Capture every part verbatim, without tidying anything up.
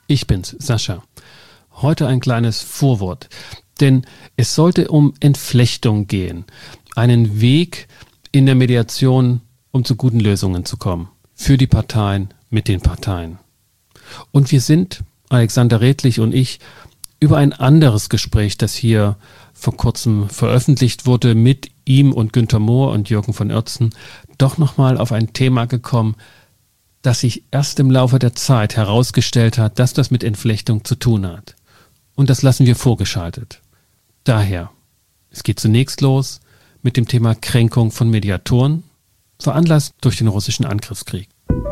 Ich bin's, Sascha. Heute ein kleines Vorwort, denn es sollte um Entflechtung gehen, einen Weg in der Mediation, um zu guten Lösungen zu kommen, für die Parteien, mit den Parteien. Und wir sind, Alexander Redlich und ich, über ein anderes Gespräch, das hier vor kurzem veröffentlicht wurde, mit ihm und Günter Mohr und Jürgen von Oertzen, doch nochmal auf ein Thema gekommen, das sich erst im Laufe der Zeit herausgestellt hat, dass das mit Entflechtung zu tun hat. Und das lassen wir vorgeschaltet. Daher, es geht zunächst los mit dem Thema Kränkung von Mediatoren, veranlasst durch den russischen Angriffskrieg.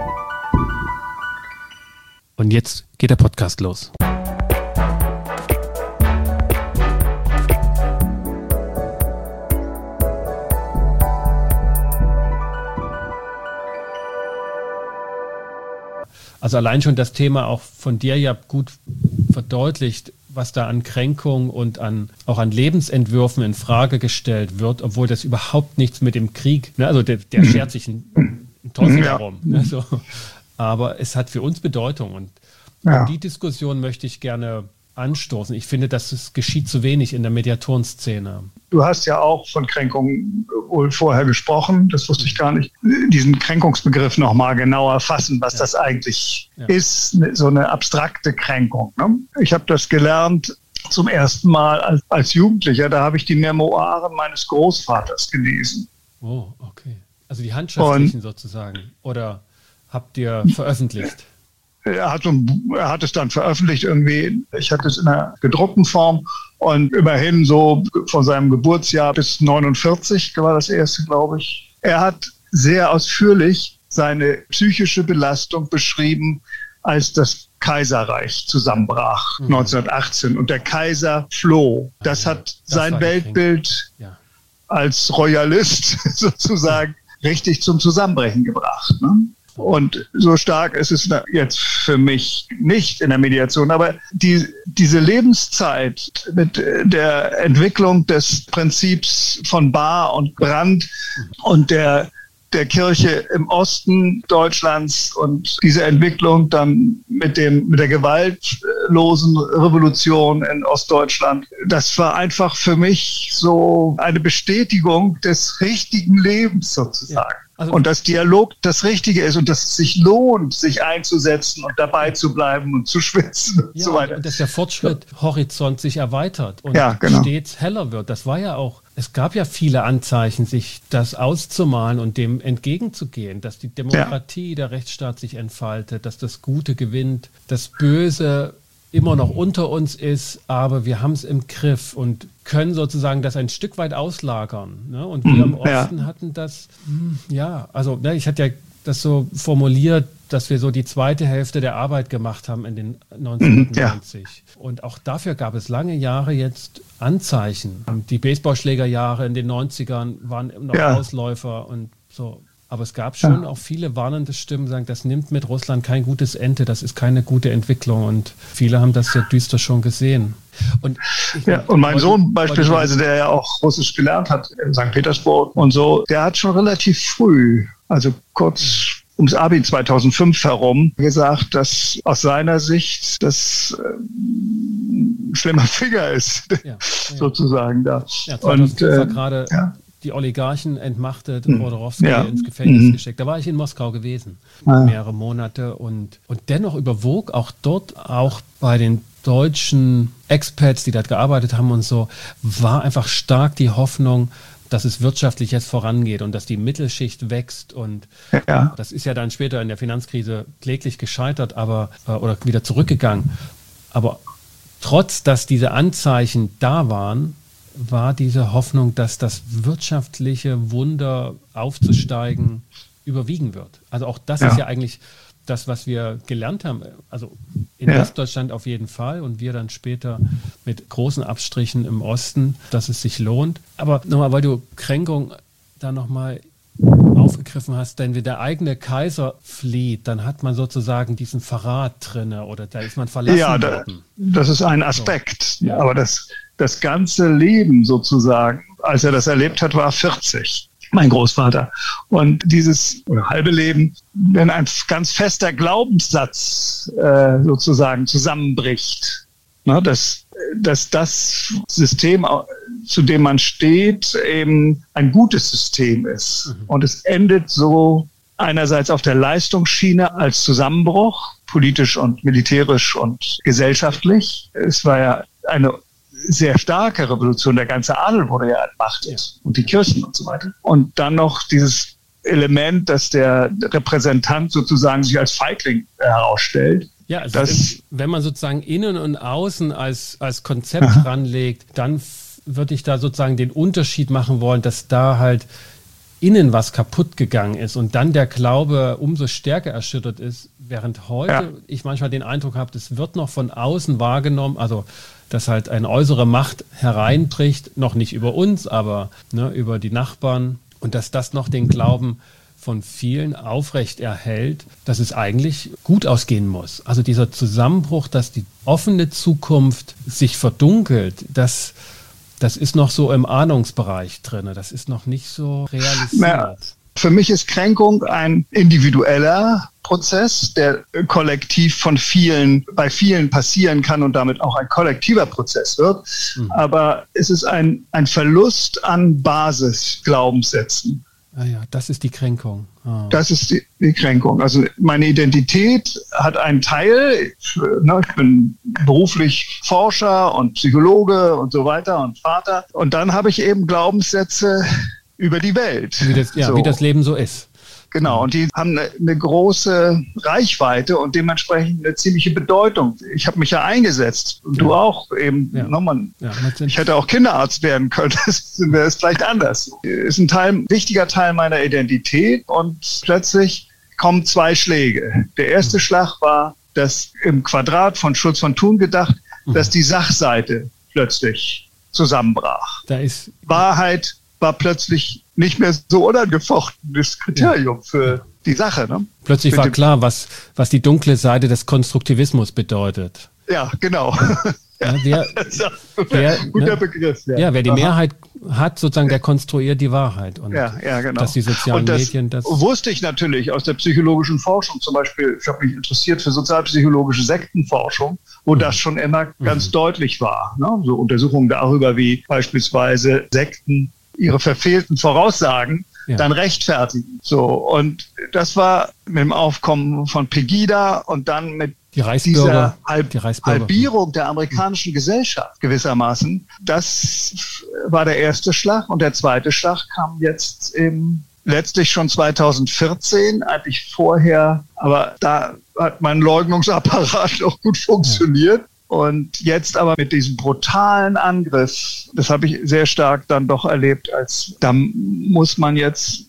Und jetzt geht der Podcast los. Also allein schon das Thema auch von dir ja gut verdeutlicht, was da an Kränkung und an auch an Lebensentwürfen in Frage gestellt wird, obwohl das überhaupt nichts mit dem Krieg, ne, also der, der schert sich ein, ein Teufel ja. darum. Ne, so. Aber es hat für uns Bedeutung und ja. die Diskussion möchte ich gerne anstoßen. Ich finde, dass es geschieht zu wenig in der Mediatorenszene. Du hast ja auch von Kränkung wohl vorher gesprochen, das wusste ich gar nicht. Diesen Kränkungsbegriff nochmal genauer fassen, was ja. das eigentlich ja. ist, so eine abstrakte Kränkung. Ne? Ich habe das gelernt zum ersten Mal als, als Jugendlicher, da habe ich die Memoiren meines Großvaters gelesen. Oh, okay. Also die handschriftlichen Und, sozusagen, oder habt ihr veröffentlicht? Er hat, er hat es dann veröffentlicht irgendwie. Ich hatte es in einer gedruckten Form und immerhin so von seinem Geburtsjahr bis neunundvierzig war das erste, glaube ich. Er hat sehr ausführlich seine psychische Belastung beschrieben, als das Kaiserreich zusammenbrach, mhm. neunzehnhundertachtzehn. Und der Kaiser floh. Das hat das sein Weltbild ja. als Royalist sozusagen richtig zum Zusammenbrechen gebracht, ne? Und so stark ist es jetzt für mich nicht in der Mediation. Aber die, diese Lebenszeit mit der Entwicklung des Prinzips von Bahr und Brandt und der, der Kirche im Osten Deutschlands und diese Entwicklung dann mit dem, mit der gewaltlosen Revolution in Ostdeutschland, das war einfach für mich so eine Bestätigung des richtigen Lebens sozusagen. Ja. Also, und dass Dialog das Richtige ist und dass es sich lohnt, sich einzusetzen und dabei zu bleiben und zu schwitzen und ja, so weiter. Und dass der Fortschritt-Horizont sich erweitert und ja, genau. stets heller wird. Das war ja auch, es gab ja viele Anzeichen, sich das auszumalen und dem entgegenzugehen, dass die Demokratie, ja. der Rechtsstaat sich entfaltet, dass das Gute gewinnt, das Böse immer noch unter uns ist, aber wir haben es im Griff und können sozusagen das ein Stück weit auslagern. Ne? Und wir im Osten ja. hatten das, ja, also ne, ich hatte ja das so formuliert, dass wir so die zweite Hälfte der Arbeit gemacht haben in den neunzehnhundertneunzig. Ja. Und auch dafür gab es lange Jahre jetzt Anzeichen. Die Baseballschlägerjahre in den neunzigern waren noch ja. Ausläufer und so. Aber es gab schon ja. auch viele warnende Stimmen, die sagen, das nimmt mit Russland kein gutes Ende, das ist keine gute Entwicklung. Und viele haben das ja düster schon gesehen. Und, ich, ja, und mein Sohn beispielsweise, der ja auch Russisch gelernt hat in Sankt Petersburg und so, der hat schon relativ früh, also kurz ums Abi zweitausendfünf herum, gesagt, dass aus seiner Sicht das äh, ein schlimmer Finger ist, ja, ja. sozusagen da. Ja, zweitausendfünf und, äh, war gerade ja. die Oligarchen entmachtet, Chodorowski ja. ins Gefängnis mhm. gesteckt. Da war ich in Moskau gewesen, ah. mehrere Monate. Und, und dennoch überwog auch dort, auch bei den deutschen Expats, die dort gearbeitet haben und so, war einfach stark die Hoffnung, dass es wirtschaftlich jetzt vorangeht und dass die Mittelschicht wächst. Und ja. das ist ja dann später in der Finanzkrise kläglich gescheitert, aber oder wieder zurückgegangen. Aber trotz, dass diese Anzeichen da waren, war diese Hoffnung, dass das wirtschaftliche Wunder aufzusteigen überwiegen wird. Also auch das ja. ist ja eigentlich das, was wir gelernt haben. Also in ja. Westdeutschland auf jeden Fall und wir dann später mit großen Abstrichen im Osten, dass es sich lohnt. Aber nochmal, weil du Kränkung da nochmal aufgegriffen hast, denn wenn der eigene Kaiser flieht, dann hat man sozusagen diesen Verrat drin oder da ist man verlassen ja, da, worden. Das ist ein Aspekt. So. Ja. Aber das, das ganze Leben sozusagen, als er das erlebt hat, war vierzig. mein Großvater. Und dieses halbe Leben, wenn ein ganz fester Glaubenssatz äh, sozusagen zusammenbricht, ne, dass, dass das System, zu dem man steht, eben ein gutes System ist. Mhm. Und es endet so einerseits auf der Leistungsschiene als Zusammenbruch, politisch und militärisch und gesellschaftlich. Es war ja eine sehr starke Revolution, der ganze Adel wurde ja entmachtet und die Kirchen und so weiter. Und dann noch dieses Element, dass der Repräsentant sozusagen sich als Feigling herausstellt. Ja, also das, wenn man sozusagen innen und außen als, als Konzept aha. ranlegt, dann würde ich da sozusagen den Unterschied machen wollen, dass da halt innen was kaputt gegangen ist und dann der Glaube umso stärker erschüttert ist, während heute ja. ich manchmal den Eindruck habe, das wird noch von außen wahrgenommen, also dass halt eine äußere Macht hereinbricht, noch nicht über uns, aber ne, über die Nachbarn und dass das noch den Glauben von vielen aufrecht erhält, dass es eigentlich gut ausgehen muss. Also dieser Zusammenbruch, dass die offene Zukunft sich verdunkelt, das, das ist noch so im Ahnungsbereich drin, das ist noch nicht so realisiert. Naja, für mich ist Kränkung ein individueller Prozess, der kollektiv von vielen, bei vielen passieren kann und damit auch ein kollektiver Prozess wird. Mhm. Aber es ist ein, ein Verlust an Basisglaubenssätzen. Ah ja, das ist die Kränkung. Oh. Das ist die, die Kränkung. Also meine Identität hat einen Teil, ich, ne, ich bin beruflich Forscher und Psychologe und so weiter und Vater. Und dann habe ich eben Glaubenssätze über die Welt. Wie das, ja, so. Wie das Leben so ist. Genau, und die haben eine, eine große Reichweite und dementsprechend eine ziemliche Bedeutung. Ich habe mich ja eingesetzt und ja. du auch eben. Ja. Ne, man, ja, ich hätte auch Kinderarzt werden können, das wäre es vielleicht anders. Ist ein Teil, ein wichtiger Teil meiner Identität und plötzlich kommen zwei Schläge. Der erste mhm. Schlag war, dass im Quadrat von Schulz von Thun gedacht, mhm. dass die Sachseite plötzlich zusammenbrach. Da ist Wahrheit war plötzlich nicht mehr so unangefochtenes Kriterium für die Sache. Ne? Plötzlich war klar, was, was die dunkle Seite des Konstruktivismus bedeutet. Ja, genau. Ja, wer, das ist ein wer, guter ne? Begriff. Ja. ja, wer die Aha. Mehrheit hat, sozusagen, der konstruiert die Wahrheit. Und ja, ja, genau. Dass die sozialen und das Medien das wusste ich natürlich aus der psychologischen Forschung. Zum Beispiel, ich habe mich interessiert für sozialpsychologische Sektenforschung, wo mhm. das schon immer mhm. ganz deutlich war. Ne? So Untersuchungen darüber, wie beispielsweise Sekten ihre verfehlten Voraussagen ja. dann rechtfertigen. So, und das war mit dem Aufkommen von Pegida und dann mit die dieser Halb- die Halbierung der amerikanischen mhm. Gesellschaft gewissermaßen. Das war der erste Schlag und der zweite Schlag kam jetzt im letztlich schon zweitausendvierzehn, eigentlich vorher, aber da hat mein Leugnungsapparat noch gut funktioniert. Ja. Und jetzt aber mit diesem brutalen Angriff, das habe ich sehr stark dann doch erlebt, als da muss man jetzt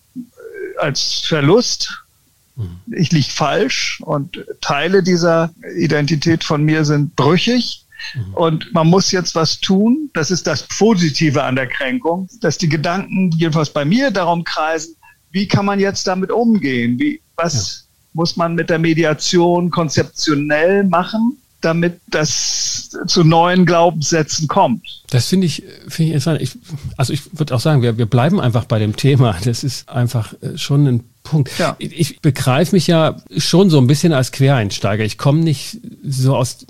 als Verlust, mhm. ich liege falsch und Teile dieser Identität von mir sind brüchig mhm. und man muss jetzt was tun. Das ist das Positive an der Kränkung, dass die Gedanken jedenfalls bei mir darum kreisen, wie kann man jetzt damit umgehen? Wie, was ja. muss man mit der Mediation konzeptionell machen, damit das zu neuen Glaubenssätzen kommt? Das finde ich, finde ich interessant. Ich, also ich würde auch sagen, wir, wir bleiben einfach bei dem Thema. Das ist einfach schon ein Punkt. Ja. Ich, ich begreife mich ja schon so ein bisschen als Quereinsteiger. Ich komme nicht so aus,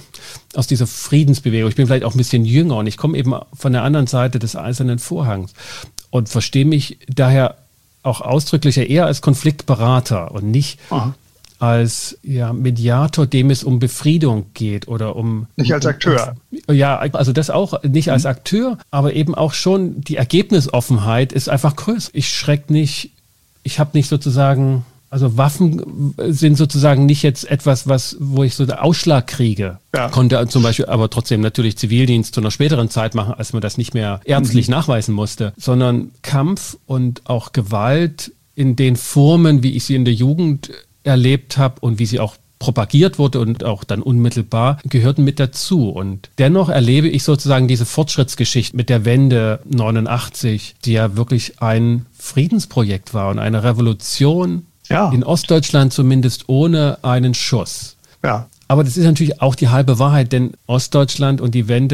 aus dieser Friedensbewegung. Ich bin vielleicht auch ein bisschen jünger und ich komme eben von der anderen Seite des Eisernen Vorhangs und verstehe mich daher auch ausdrücklicher eher als Konfliktberater und nicht Aha. als ja, Mediator, dem es um Befriedung geht oder um... Nicht als Akteur. Um, ja, also das auch nicht mhm. als Akteur, aber eben auch schon die Ergebnisoffenheit ist einfach größer. Ich schreck nicht, ich habe nicht sozusagen, also Waffen sind sozusagen nicht jetzt etwas, was, wo ich so den Ausschlag kriege. Ja. Konnte zum Beispiel aber trotzdem natürlich Zivildienst zu einer späteren Zeit machen, als man das nicht mehr ärztlich mhm. nachweisen musste, sondern Kampf und auch Gewalt in den Formen, wie ich sie in der Jugend erlebt habe und wie sie auch propagiert wurde und auch dann unmittelbar, gehörten mit dazu. Und dennoch erlebe ich sozusagen diese Fortschrittsgeschichte mit der Wende neunundachtzig, die ja wirklich ein Friedensprojekt war und eine Revolution ja. in Ostdeutschland zumindest ohne einen Schuss. Ja. Aber das ist natürlich auch die halbe Wahrheit, denn Ostdeutschland und die Wende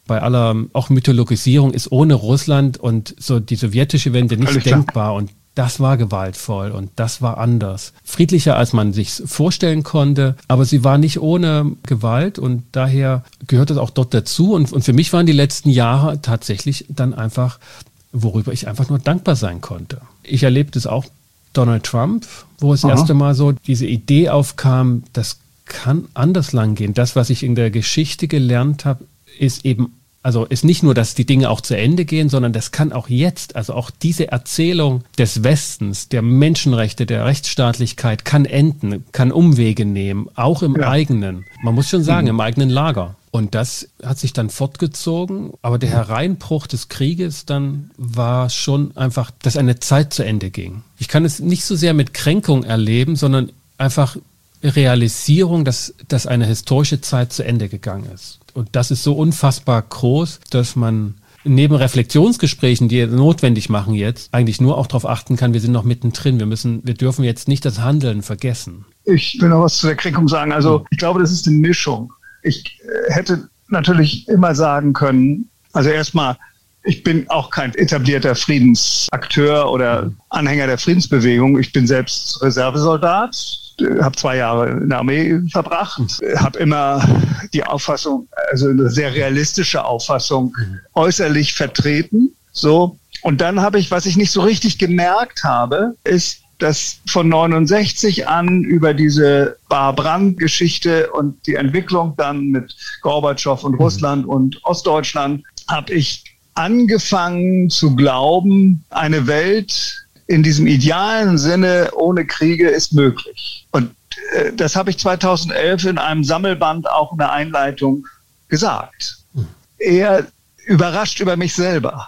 bei aller auch Mythologisierung ist ohne Russland und so die sowjetische Wende nicht Völlig denkbar klar. Und das war gewaltvoll und das war anders. Friedlicher, als man sich vorstellen konnte, aber sie war nicht ohne Gewalt und daher gehört es auch dort dazu. Und, und für mich waren die letzten Jahre tatsächlich dann einfach, worüber ich einfach nur dankbar sein konnte. Ich erlebte es auch Donald Trump, wo es das erste Mal so diese Idee aufkam, das kann anders lang gehen. Das, was ich in der Geschichte gelernt habe, ist eben Also ist nicht nur, dass die Dinge auch zu Ende gehen, sondern das kann auch jetzt, also auch diese Erzählung des Westens, der Menschenrechte, der Rechtsstaatlichkeit kann enden, kann Umwege nehmen, auch im ja. eigenen, man muss schon sagen, mhm. im eigenen Lager. Und das hat sich dann fortgezogen, aber der Hereinbruch des Krieges dann war schon einfach, dass eine Zeit zu Ende ging. Ich kann es nicht so sehr mit Kränkung erleben, sondern einfach Realisierung, dass, dass eine historische Zeit zu Ende gegangen ist. Und das ist so unfassbar groß, dass man neben Reflexionsgesprächen, die notwendig machen jetzt, eigentlich nur auch darauf achten kann, wir sind noch mittendrin. Wir müssen, wir dürfen jetzt nicht das Handeln vergessen. Ich will noch was zu der Kränkung sagen. Also ich glaube, das ist eine Mischung. Ich hätte natürlich immer sagen können, also erstmal, ich bin auch kein etablierter Friedensakteur oder Anhänger der Friedensbewegung. Ich bin selbst Reservesoldat, habe zwei Jahre in der Armee verbracht, habe immer die Auffassung, also eine sehr realistische Auffassung äußerlich vertreten. So. Und dann habe ich, was ich nicht so richtig gemerkt habe, ist, dass von neunundsechzig an über diese Bar-Brand-Geschichte und die Entwicklung dann mit Gorbatschow und Russland und Ostdeutschland habe ich angefangen zu glauben, eine Welt in diesem idealen Sinne ohne Kriege ist möglich. Und äh, das habe ich zweitausendelf in einem Sammelband auch in der Einleitung gesagt. Hm. Eher überrascht über mich selber.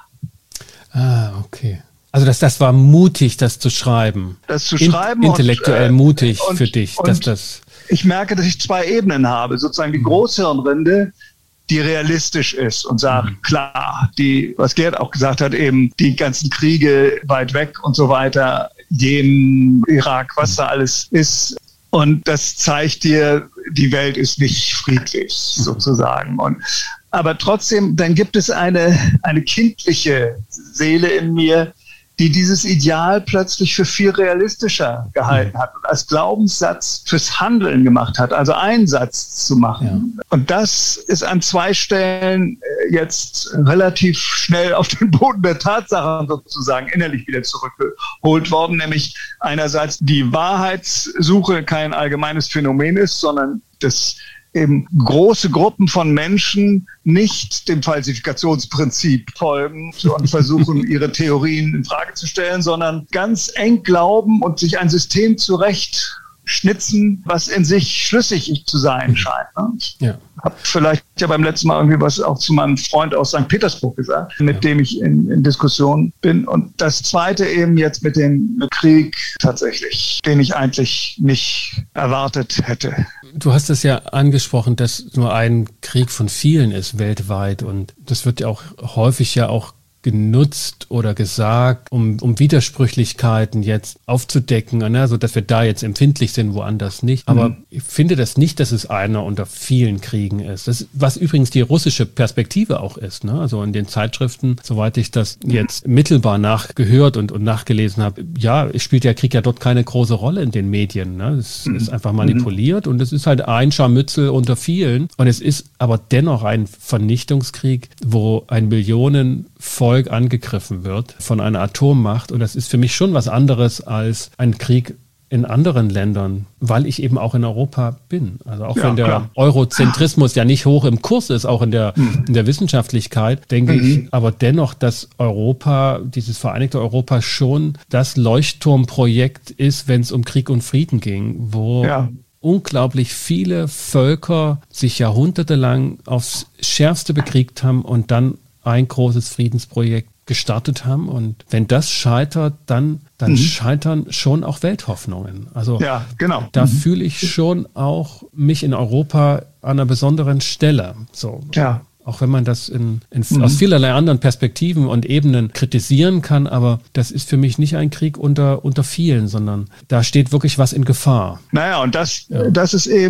Ah, okay. Also das, das war mutig, das zu schreiben. Das zu schreiben. In, intellektuell und, mutig und, für dich. Und dass das ich merke, dass ich zwei Ebenen habe. Sozusagen die Großhirnrinde, die realistisch ist und sagt, mhm. klar, die, was Gerd auch gesagt hat, eben die ganzen Kriege weit weg und so weiter, Jemen, Irak, was mhm. da alles ist. Und das zeigt dir, die Welt ist nicht friedlich, mhm. sozusagen. Und, aber trotzdem, dann gibt es eine, eine kindliche Seele in mir, die dieses Ideal plötzlich für viel realistischer gehalten hat und als Glaubenssatz fürs Handeln gemacht hat, also einen Satz zu machen. Ja. Und das ist an zwei Stellen jetzt relativ schnell auf den Boden der Tatsachen sozusagen innerlich wieder zurückgeholt worden, nämlich einerseits die Wahrheitssuche kein allgemeines Phänomen ist, sondern das eben große Gruppen von Menschen nicht dem Falsifikationsprinzip folgen und versuchen, ihre Theorien in Frage zu stellen, sondern ganz eng glauben und sich ein System zurechtschnitzen, was in sich schlüssig zu sein scheint. Ich ja. habe vielleicht ja beim letzten Mal irgendwie was auch zu meinem Freund aus Sankt Petersburg gesagt, mit ja. dem ich in, in Diskussion bin. Und das Zweite eben jetzt mit dem Krieg tatsächlich, den ich eigentlich nicht erwartet hätte. Du hast es ja angesprochen, dass nur ein Krieg von vielen ist weltweit und das wird ja auch häufig ja auch genutzt oder gesagt, um, um Widersprüchlichkeiten jetzt aufzudecken, ne, so dass wir da jetzt empfindlich sind, woanders nicht. Aber mhm. ich finde das nicht, dass es einer unter vielen Kriegen ist. Das, was übrigens die russische Perspektive auch ist. Ne? Also in den Zeitschriften, soweit ich das jetzt mittelbar nachgehört und, und nachgelesen habe, ja, es spielt der Krieg ja dort keine große Rolle in den Medien. Ne? Es mhm. ist einfach manipuliert und es ist halt ein Scharmützel unter vielen. Und es ist aber dennoch ein Vernichtungskrieg, wo ein Millionen Volk angegriffen wird von einer Atommacht. Und das ist für mich schon was anderes als ein Krieg in anderen Ländern, weil ich eben auch in Europa bin. Also auch ja, wenn der klar. Eurozentrismus ja nicht hoch im Kurs ist, auch in der, mhm. in der Wissenschaftlichkeit, denke mhm. ich aber dennoch, dass Europa, dieses vereinigte Europa schon das Leuchtturmprojekt ist, wenn es um Krieg und Frieden ging, wo ja. unglaublich viele Völker sich jahrhundertelang aufs Schärfste bekriegt haben und dann ein großes Friedensprojekt gestartet haben. Und wenn das scheitert, dann, dann mhm. scheitern schon auch Welthoffnungen. Also ja, genau. da mhm. fühle ich schon auch mich in Europa an einer besonderen Stelle. So. Ja. Auch wenn man das in, in, mhm. aus vielerlei anderen Perspektiven und Ebenen kritisieren kann, aber das ist für mich nicht ein Krieg unter, unter vielen, sondern da steht wirklich was in Gefahr. Naja, und das, ja. das ist eben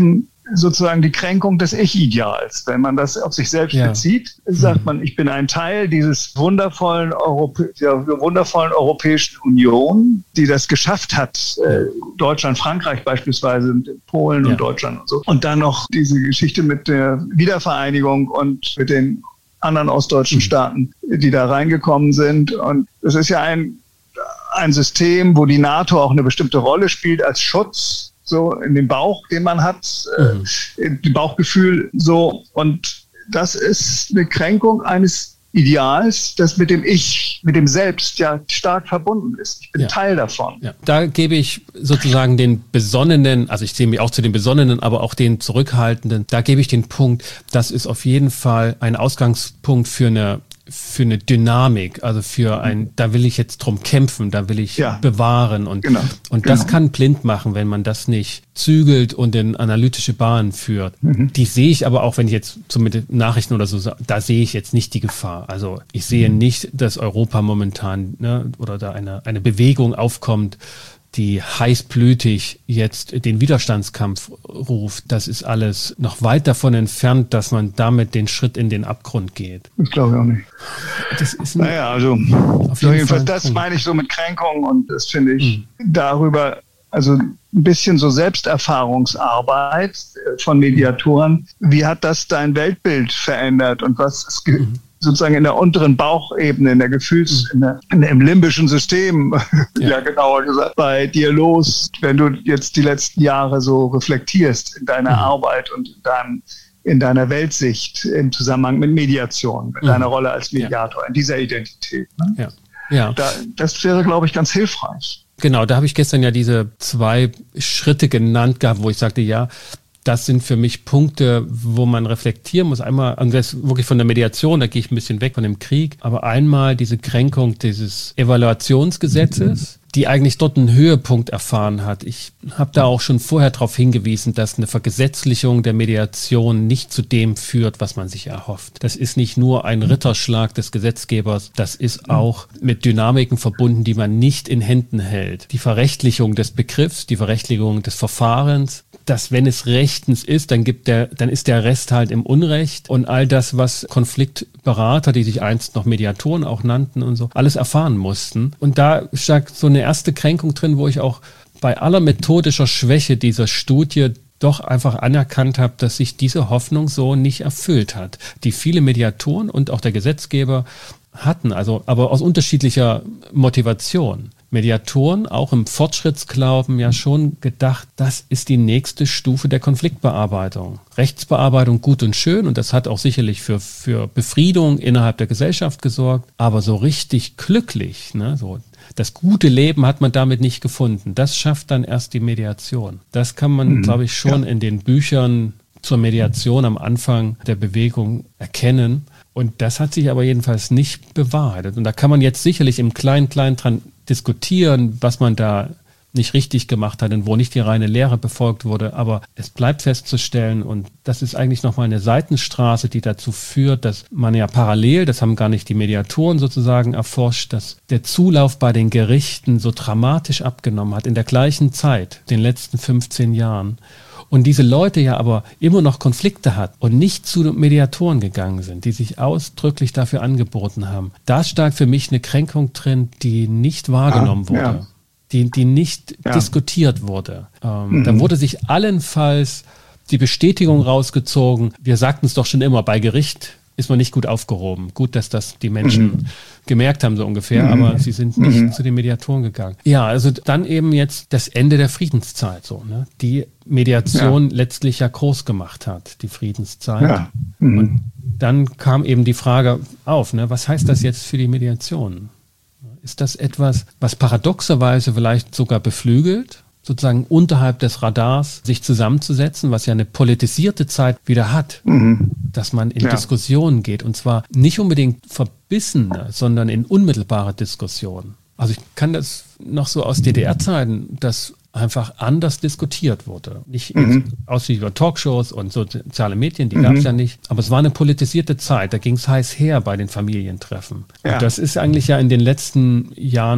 sozusagen die Kränkung des Ich-Ideals. Wenn man das auf sich selbst ja. bezieht, sagt man, ich bin ein Teil dieses wundervollen, Europä der wundervollen Europäischen Union, die das geschafft hat, äh, Deutschland, Frankreich beispielsweise, Polen ja. und Deutschland und so. Und dann noch diese Geschichte mit der Wiedervereinigung und mit den anderen ostdeutschen mhm. Staaten, die da reingekommen sind. Und das ist ja ein, ein System, wo die NATO auch eine bestimmte Rolle spielt als Schutz, so in dem Bauch, den man hat, mhm. äh, im Bauchgefühl so. Und das ist eine Kränkung eines Ideals, das mit dem Ich, mit dem Selbst ja stark verbunden ist. Ich bin ja. Teil davon. Ja. Da gebe ich sozusagen den Besonnenen, also ich zähle mich auch zu den Besonnenen, aber auch den Zurückhaltenden, da gebe ich den Punkt, das ist auf jeden Fall ein Ausgangspunkt für eine für eine Dynamik, also für ein, da will ich jetzt drum kämpfen, da will ich ja. bewahren und, genau. und das genau. kann blind machen, wenn man das nicht zügelt und in analytische Bahnen führt. Mhm. Die sehe ich aber auch, wenn ich jetzt so mit Nachrichten oder so, da sehe ich jetzt nicht die Gefahr. Also ich sehe mhm. nicht, dass Europa momentan ne, oder da eine, eine Bewegung aufkommt, die heißblütig jetzt den Widerstandskampf ruft. Das ist alles noch weit davon entfernt, dass man damit den Schritt in den Abgrund geht. Das glaube ich auch nicht. Das ist naja, also auf jeden Fall, das meine ich so mit Kränkung und das finde ich mhm. darüber, also ein bisschen so Selbsterfahrungsarbeit von Mediatoren. Wie hat das dein Weltbild verändert und was ist ge- mhm. sozusagen in der unteren Bauchebene, in der Gefühls-, in der, in der, im limbischen System, ja. ja genauer gesagt, bei dir los, wenn du jetzt die letzten Jahre so reflektierst in deiner mhm. Arbeit und in, deinem, in deiner Weltsicht im Zusammenhang mit Mediation, mit mhm. deiner Rolle als Mediator, ja. in dieser Identität. Ne? Ja. Ja. Da, das wäre, glaube ich, ganz hilfreich. Genau, da habe ich gestern ja diese zwei Schritte genannt gehabt, wo ich sagte, ja, das sind für mich Punkte, wo man reflektieren muss. Einmal, und das ist wirklich von der Mediation, da gehe ich ein bisschen weg von dem Krieg, aber einmal diese Kränkung dieses Evaluationsgesetzes, die eigentlich dort einen Höhepunkt erfahren hat. Ich habe da auch schon vorher darauf hingewiesen, dass eine Vergesetzlichung der Mediation nicht zu dem führt, was man sich erhofft. Das ist nicht nur ein Ritterschlag des Gesetzgebers, das ist auch mit Dynamiken verbunden, die man nicht in Händen hält. Die Verrechtlichung des Begriffs, die Verrechtlichung des Verfahrens, dass wenn es rechtens ist, dann gibt der, dann ist der Rest halt im Unrecht und all das, was Konfliktberater, die sich einst noch Mediatoren auch nannten und so, alles erfahren mussten. Und da steckt so eine erste Kränkung drin, wo ich auch bei aller methodischer Schwäche dieser Studie doch einfach anerkannt habe, dass sich diese Hoffnung so nicht erfüllt hat, die viele Mediatoren und auch der Gesetzgeber hatten, also aber aus unterschiedlicher Motivation. Mediatoren, auch im Fortschrittsglauben, ja schon gedacht, das ist die nächste Stufe der Konfliktbearbeitung. Rechtsbearbeitung gut und schön und das hat auch sicherlich für, für Befriedung innerhalb der Gesellschaft gesorgt, aber so richtig glücklich, ne, so das gute Leben hat man damit nicht gefunden. Das schafft dann erst die Mediation. Das kann man, mhm. glaube ich, schon ja. in den Büchern zur Mediation am Anfang der Bewegung erkennen. Und das hat sich aber jedenfalls nicht bewahrheitet. Und da kann man jetzt sicherlich im Klein-Klein dran diskutieren, was man da nicht richtig gemacht hat und wo nicht die reine Lehre befolgt wurde. Aber es bleibt festzustellen, und das ist eigentlich nochmal eine Seitenstraße, die dazu führt, dass man ja parallel, das haben gar nicht die Mediatoren sozusagen erforscht, dass der Zulauf bei den Gerichten so dramatisch abgenommen hat in der gleichen Zeit, den letzten fünfzehn Jahren. Und diese Leute ja aber immer noch Konflikte hat und nicht zu Mediatoren gegangen sind, die sich ausdrücklich dafür angeboten haben. Da stark für mich eine Kränkung drin, die nicht wahrgenommen ah, wurde, ja. die, die nicht ja. diskutiert wurde. Ähm, mhm. Da wurde sich allenfalls die Bestätigung rausgezogen, wir sagten es doch schon immer, bei Gericht ist man nicht gut aufgehoben. Gut, dass das die Menschen mhm. gemerkt haben, so ungefähr, mhm. aber sie sind nicht mhm. zu den Mediatoren gegangen. Ja, also dann eben jetzt das Ende der Friedenszeit, so, ne? Die Mediation ja. letztlich ja groß gemacht hat, die Friedenszeit. Ja. Mhm. Und dann kam eben die Frage auf, ne? Was heißt das jetzt für die Mediation? Ist das etwas, was paradoxerweise vielleicht sogar beflügelt, sozusagen unterhalb des Radars sich zusammenzusetzen, was ja eine politisierte Zeit wieder hat, mhm. dass man in ja. Diskussionen geht und zwar nicht unbedingt verbissene, sondern in unmittelbare Diskussionen. Also ich kann das noch so aus D D R-Zeiten, dass einfach anders diskutiert wurde. Nicht mhm. ausschließlich über Talkshows und soziale Medien, die mhm. gab es ja nicht, aber es war eine politisierte Zeit, da ging es heiß her bei den Familientreffen. Ja. Und das ist eigentlich ja in den letzten Jahren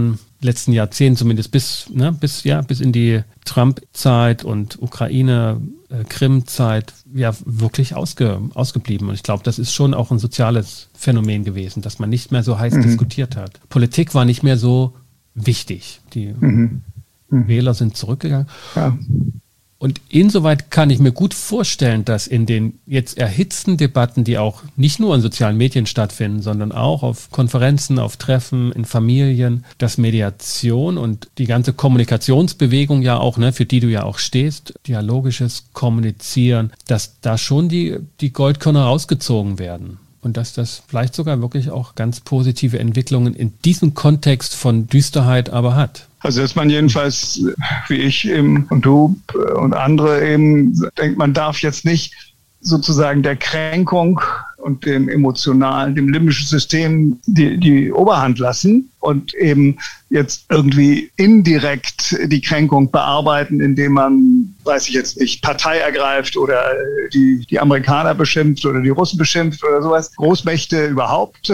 letzten Jahrzehnten, zumindest bis, ne, bis, ja, bis in die Trump-Zeit und Ukraine, äh, Krim-Zeit, ja, wirklich ausge, ausgeblieben. Und ich glaube, das ist schon auch ein soziales Phänomen gewesen, dass man nicht mehr so heiß mhm. diskutiert hat. Politik war nicht mehr so wichtig. Die mhm. Mhm. Wähler sind zurückgegangen. Ja. Und insoweit kann ich mir gut vorstellen, dass in den jetzt erhitzten Debatten, die auch nicht nur in sozialen Medien stattfinden, sondern auch auf Konferenzen, auf Treffen, in Familien, dass Mediation und die ganze Kommunikationsbewegung ja auch, ne, für die du ja auch stehst, dialogisches Kommunizieren, dass da schon die, die Goldkörner rausgezogen werden. Und dass das vielleicht sogar wirklich auch ganz positive Entwicklungen in diesem Kontext von Düsterheit aber hat. Also dass man jedenfalls, wie ich eben und du und andere eben, denkt, man darf jetzt nicht sozusagen der Kränkung und dem emotionalen, dem limbischen System die, die Oberhand lassen und eben jetzt irgendwie indirekt die Kränkung bearbeiten, indem man, weiß ich jetzt nicht, Partei ergreift oder die, die Amerikaner beschimpft oder die Russen beschimpft oder sowas, Großmächte überhaupt,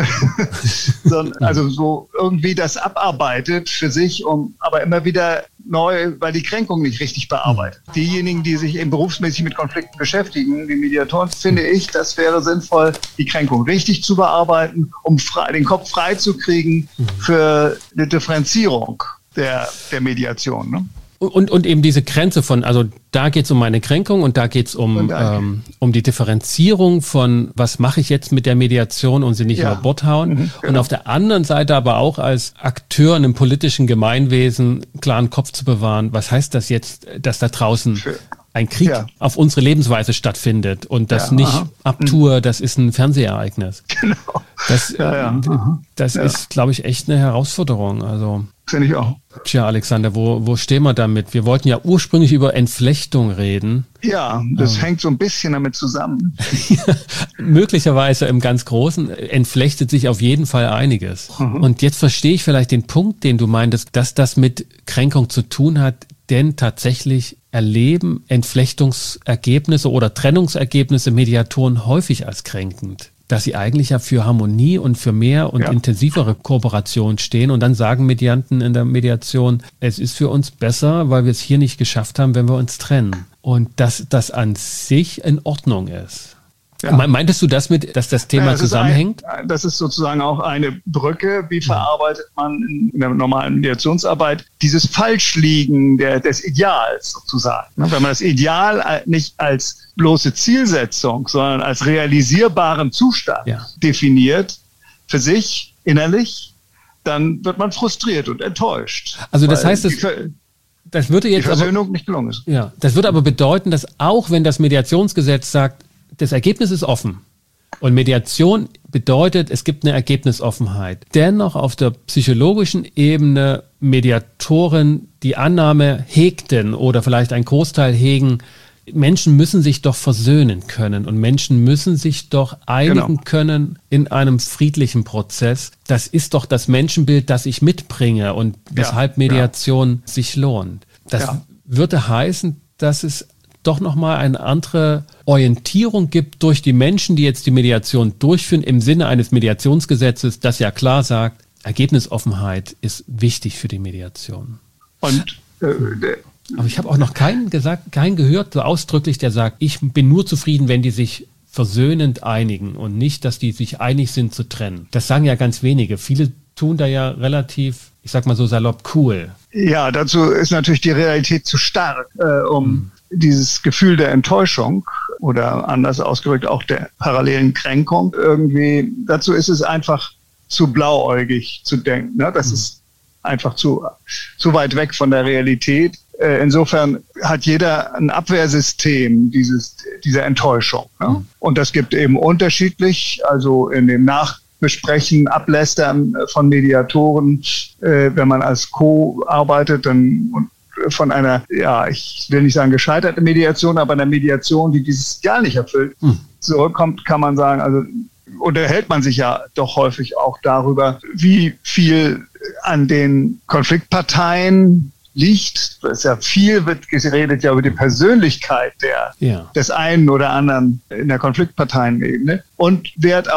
sondern also so irgendwie das abarbeitet für sich, um aber immer wieder neu, weil die Kränkung nicht richtig bearbeitet. Diejenigen, die sich eben berufsmäßig mit Konflikten beschäftigen, die Mediatoren, finde ich, das wäre sinnvoll, die Kränkung richtig zu bearbeiten, um frei, den Kopf frei zu kriegen für eine Differenzierung der, der Mediation. Ne? Und, und eben diese Grenze von, also da geht es um meine Kränkung und da geht es um, ähm, um die Differenzierung von, was mache ich jetzt mit der Mediation und sie nicht ja. über Bord hauen. Mhm, genau. Und auf der anderen Seite aber auch als Akteur in einem politischen Gemeinwesen klaren Kopf zu bewahren, was heißt das jetzt, dass da draußen Für ein Krieg ja. auf unsere Lebensweise stattfindet und das ja, nicht aha. abtue, das ist ein Fernsehereignis. Genau. Das, ja, ja, das ja. ist, glaube ich, echt eine Herausforderung. Also, finde ich auch. Tja, Alexander, wo, wo stehen wir damit? Wir wollten ja ursprünglich über Entflechtung reden. Ja, das ähm. hängt so ein bisschen damit zusammen. Möglicherweise im ganz Großen entflechtet sich auf jeden Fall einiges. Mhm. Und jetzt verstehe ich vielleicht den Punkt, den du meintest, dass das mit Kränkung zu tun hat, denn tatsächlich erleben Entflechtungsergebnisse oder Trennungsergebnisse Mediatoren häufig als kränkend. Dass sie eigentlich ja für Harmonie und für mehr und ja. intensivere Kooperation stehen. Und dann sagen Medianten in der Mediation, es ist für uns besser, weil wir es hier nicht geschafft haben, wenn wir uns trennen. Und dass das an sich in Ordnung ist. Ja. Meintest du das mit, dass das Thema ja, das zusammenhängt? Ist ein, das ist sozusagen auch eine Brücke. Wie verarbeitet man in der normalen Mediationsarbeit dieses Falschliegen der, des Ideals sozusagen? Wenn man das Ideal nicht als bloße Zielsetzung, sondern als realisierbaren Zustand ja. definiert für sich innerlich, dann wird man frustriert und enttäuscht. Also das heißt, das, das würde jetzt die Versöhnung aber, nicht gelungen ist. Ja, das würde aber bedeuten, dass auch wenn das Mediationsgesetz sagt, das Ergebnis ist offen und Mediation bedeutet, es gibt eine Ergebnisoffenheit. Dennoch auf der psychologischen Ebene Mediatoren die Annahme hegten oder vielleicht ein Großteil hegen, Menschen müssen sich doch versöhnen können und Menschen müssen sich doch einigen genau. können in einem friedlichen Prozess. Das ist doch das Menschenbild, das ich mitbringe und weshalb ja, Mediation ja. sich lohnt. Das ja. würde heißen, dass es doch nochmal eine andere Orientierung gibt durch die Menschen, die jetzt die Mediation durchführen, im Sinne eines Mediationsgesetzes, das ja klar sagt, Ergebnisoffenheit ist wichtig für die Mediation. Und äh, aber ich habe auch noch keinen gesagt, keinen gehört, so ausdrücklich, der sagt, ich bin nur zufrieden, wenn die sich versöhnend einigen und nicht, dass die sich einig sind zu trennen. Das sagen ja ganz wenige. Viele tun da ja relativ, ich sag mal so salopp, cool. Ja, dazu ist natürlich die Realität zu stark, äh, um hm. dieses Gefühl der Enttäuschung oder anders ausgedrückt auch der parallelen Kränkung irgendwie, dazu ist es einfach zu blauäugig zu denken. Ne? Das mhm. ist einfach zu, zu weit weg von der Realität. Insofern hat jeder ein Abwehrsystem dieses, dieser Enttäuschung. Ne? Mhm. Und das gibt eben unterschiedlich, also in dem Nachbesprechen, Ablästern von Mediatoren, äh, wenn man als Co arbeitet, dann von einer, ja, ich will nicht sagen gescheiterte Mediation, aber einer Mediation, die dieses Ideal nicht erfüllt, mhm. zurückkommt, kann man sagen, also unterhält man sich ja doch häufig auch darüber, wie viel an den Konfliktparteien liegt. Es ist ja viel, wird geredet ja über die Persönlichkeit der, ja. des einen oder anderen in der Konfliktparteienebene und wird auch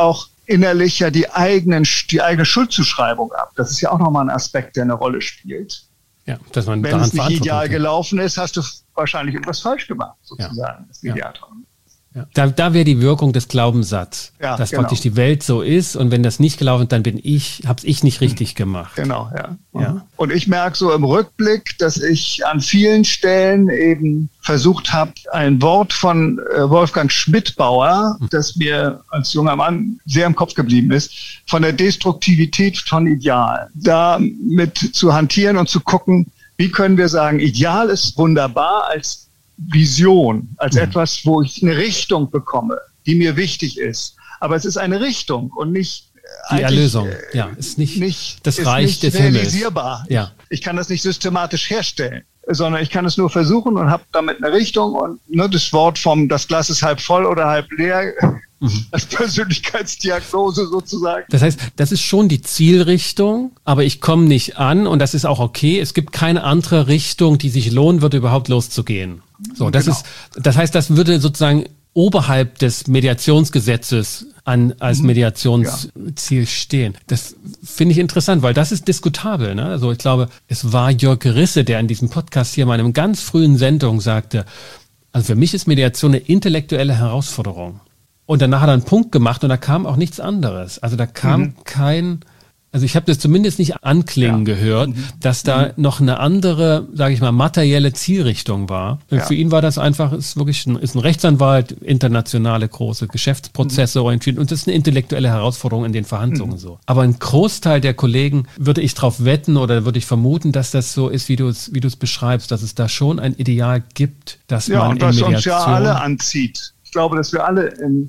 innerlich ja die, eigenen, die eigene Schuldzuschreibung ab. Das ist ja auch nochmal ein Aspekt, der eine Rolle spielt. Ja, dass man Wenn daran es nicht ideal kann. gelaufen ist, hast du wahrscheinlich etwas falsch gemacht, sozusagen. Ja. Das Mediator. Ja. Ja. Da, da wäre die Wirkung des Glaubenssatzes, ja, dass genau. praktisch die Welt so ist und wenn das nicht gelaufen ist, dann bin ich, hab's ich nicht richtig gemacht. Genau, ja. ja. Und ich merke so im Rückblick, dass ich an vielen Stellen eben versucht habe, ein Wort von Wolfgang Schmidbauer, das mir als junger Mann sehr im Kopf geblieben ist, von der Destruktivität von Idealen, da mit zu hantieren und zu gucken, wie können wir sagen, Ideal ist wunderbar als Vision, als mhm. etwas, wo ich eine Richtung bekomme, die mir wichtig ist. Aber es ist eine Richtung und nicht die Erlösung. Ja, ist nicht, nicht das ist Reich nicht des realisierbar. Himmels. Ja. Ich kann das nicht systematisch herstellen, sondern ich kann es nur versuchen und habe damit eine Richtung und ne, das Wort vom das Glas ist halb voll oder halb leer mhm. als Persönlichkeitsdiagnose sozusagen. Das heißt, das ist schon die Zielrichtung, aber ich komme nicht an und das ist auch okay. Es gibt keine andere Richtung, die sich lohnen würde, überhaupt loszugehen. So, das genau. ist, das heißt, das würde sozusagen oberhalb des Mediationsgesetzes an, als Mediationsziel ja. stehen. Das finde ich interessant, weil das ist diskutabel. Ne? Also ich glaube, es war Jörg Risse, der in diesem Podcast hier in einer ganz frühen Sendung sagte, also für mich ist Mediation eine intellektuelle Herausforderung. Und danach hat er einen Punkt gemacht und da kam auch nichts anderes. Also da kam mhm. kein... Also ich habe das zumindest nicht anklingen ja. gehört, mhm. dass da mhm. noch eine andere, sage ich mal, materielle Zielrichtung war. Ja. Für ihn war das einfach, ist wirklich ein, ist ein Rechtsanwalt, internationale große Geschäftsprozesse mhm. orientiert und das ist eine intellektuelle Herausforderung in den Verhandlungen mhm. so. Aber ein Großteil der Kollegen würde ich darauf wetten oder würde ich vermuten, dass das so ist, wie du es wie du es beschreibst, dass es da schon ein Ideal gibt, dass ja, man und in was Mediation... uns ja alle anzieht. Ich glaube, dass wir alle in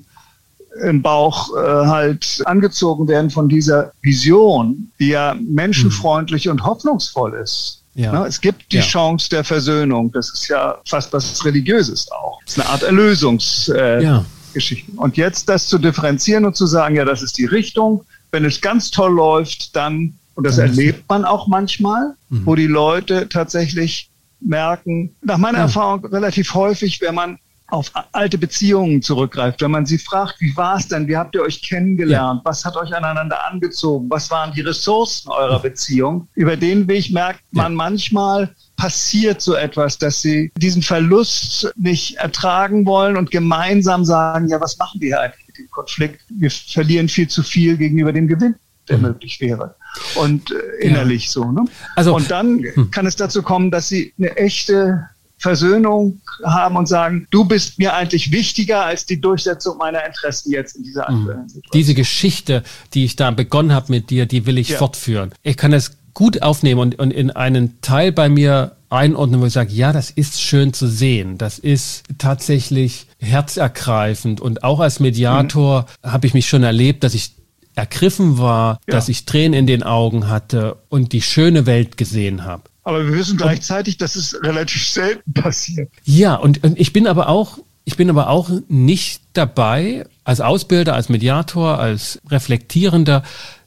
im Bauch äh, halt angezogen werden von dieser Vision, die ja menschenfreundlich hm. und hoffnungsvoll ist. Ja. Na, es gibt die ja. Chance der Versöhnung. Das ist ja fast was Religiöses auch. Das ist eine Art Erlösungsgeschichte. Äh, ja. Und jetzt das zu differenzieren und zu sagen, ja, das ist die Richtung. Wenn es ganz toll läuft, dann, und das dann erlebt man auch manchmal, mhm. wo die Leute tatsächlich merken, nach meiner ja. Erfahrung relativ häufig, wenn man auf alte Beziehungen zurückgreift, wenn man sie fragt, wie war es denn, wie habt ihr euch kennengelernt, ja. was hat euch aneinander angezogen, was waren die Ressourcen eurer Beziehung, über den Weg merkt man ja. manchmal, passiert so etwas, dass sie diesen Verlust nicht ertragen wollen und gemeinsam sagen, ja, was machen wir hier eigentlich mit dem Konflikt? Wir verlieren viel zu viel gegenüber dem Gewinn, der mhm. möglich wäre. Und äh, innerlich ja. so. Ne? Also, und dann hm. kann es dazu kommen, dass sie eine echte Versöhnung haben und sagen, du bist mir eigentlich wichtiger als die Durchsetzung meiner Interessen jetzt in dieser aktuellen Situation. Diese Geschichte, die ich da begonnen habe mit dir, die will ich ja. fortführen. Ich kann es gut aufnehmen und, und in einen Teil bei mir einordnen, wo ich sage, ja, das ist schön zu sehen. Das ist tatsächlich herzergreifend. Und auch als Mediator mhm. habe ich mich schon erlebt, dass ich ergriffen war, ja. dass ich Tränen in den Augen hatte und die schöne Welt gesehen habe. Aber wir wissen gleichzeitig, dass es relativ selten passiert. Ja, und, und ich bin aber auch, ich bin aber auch nicht dabei, als Ausbilder, als Mediator, als Reflektierender,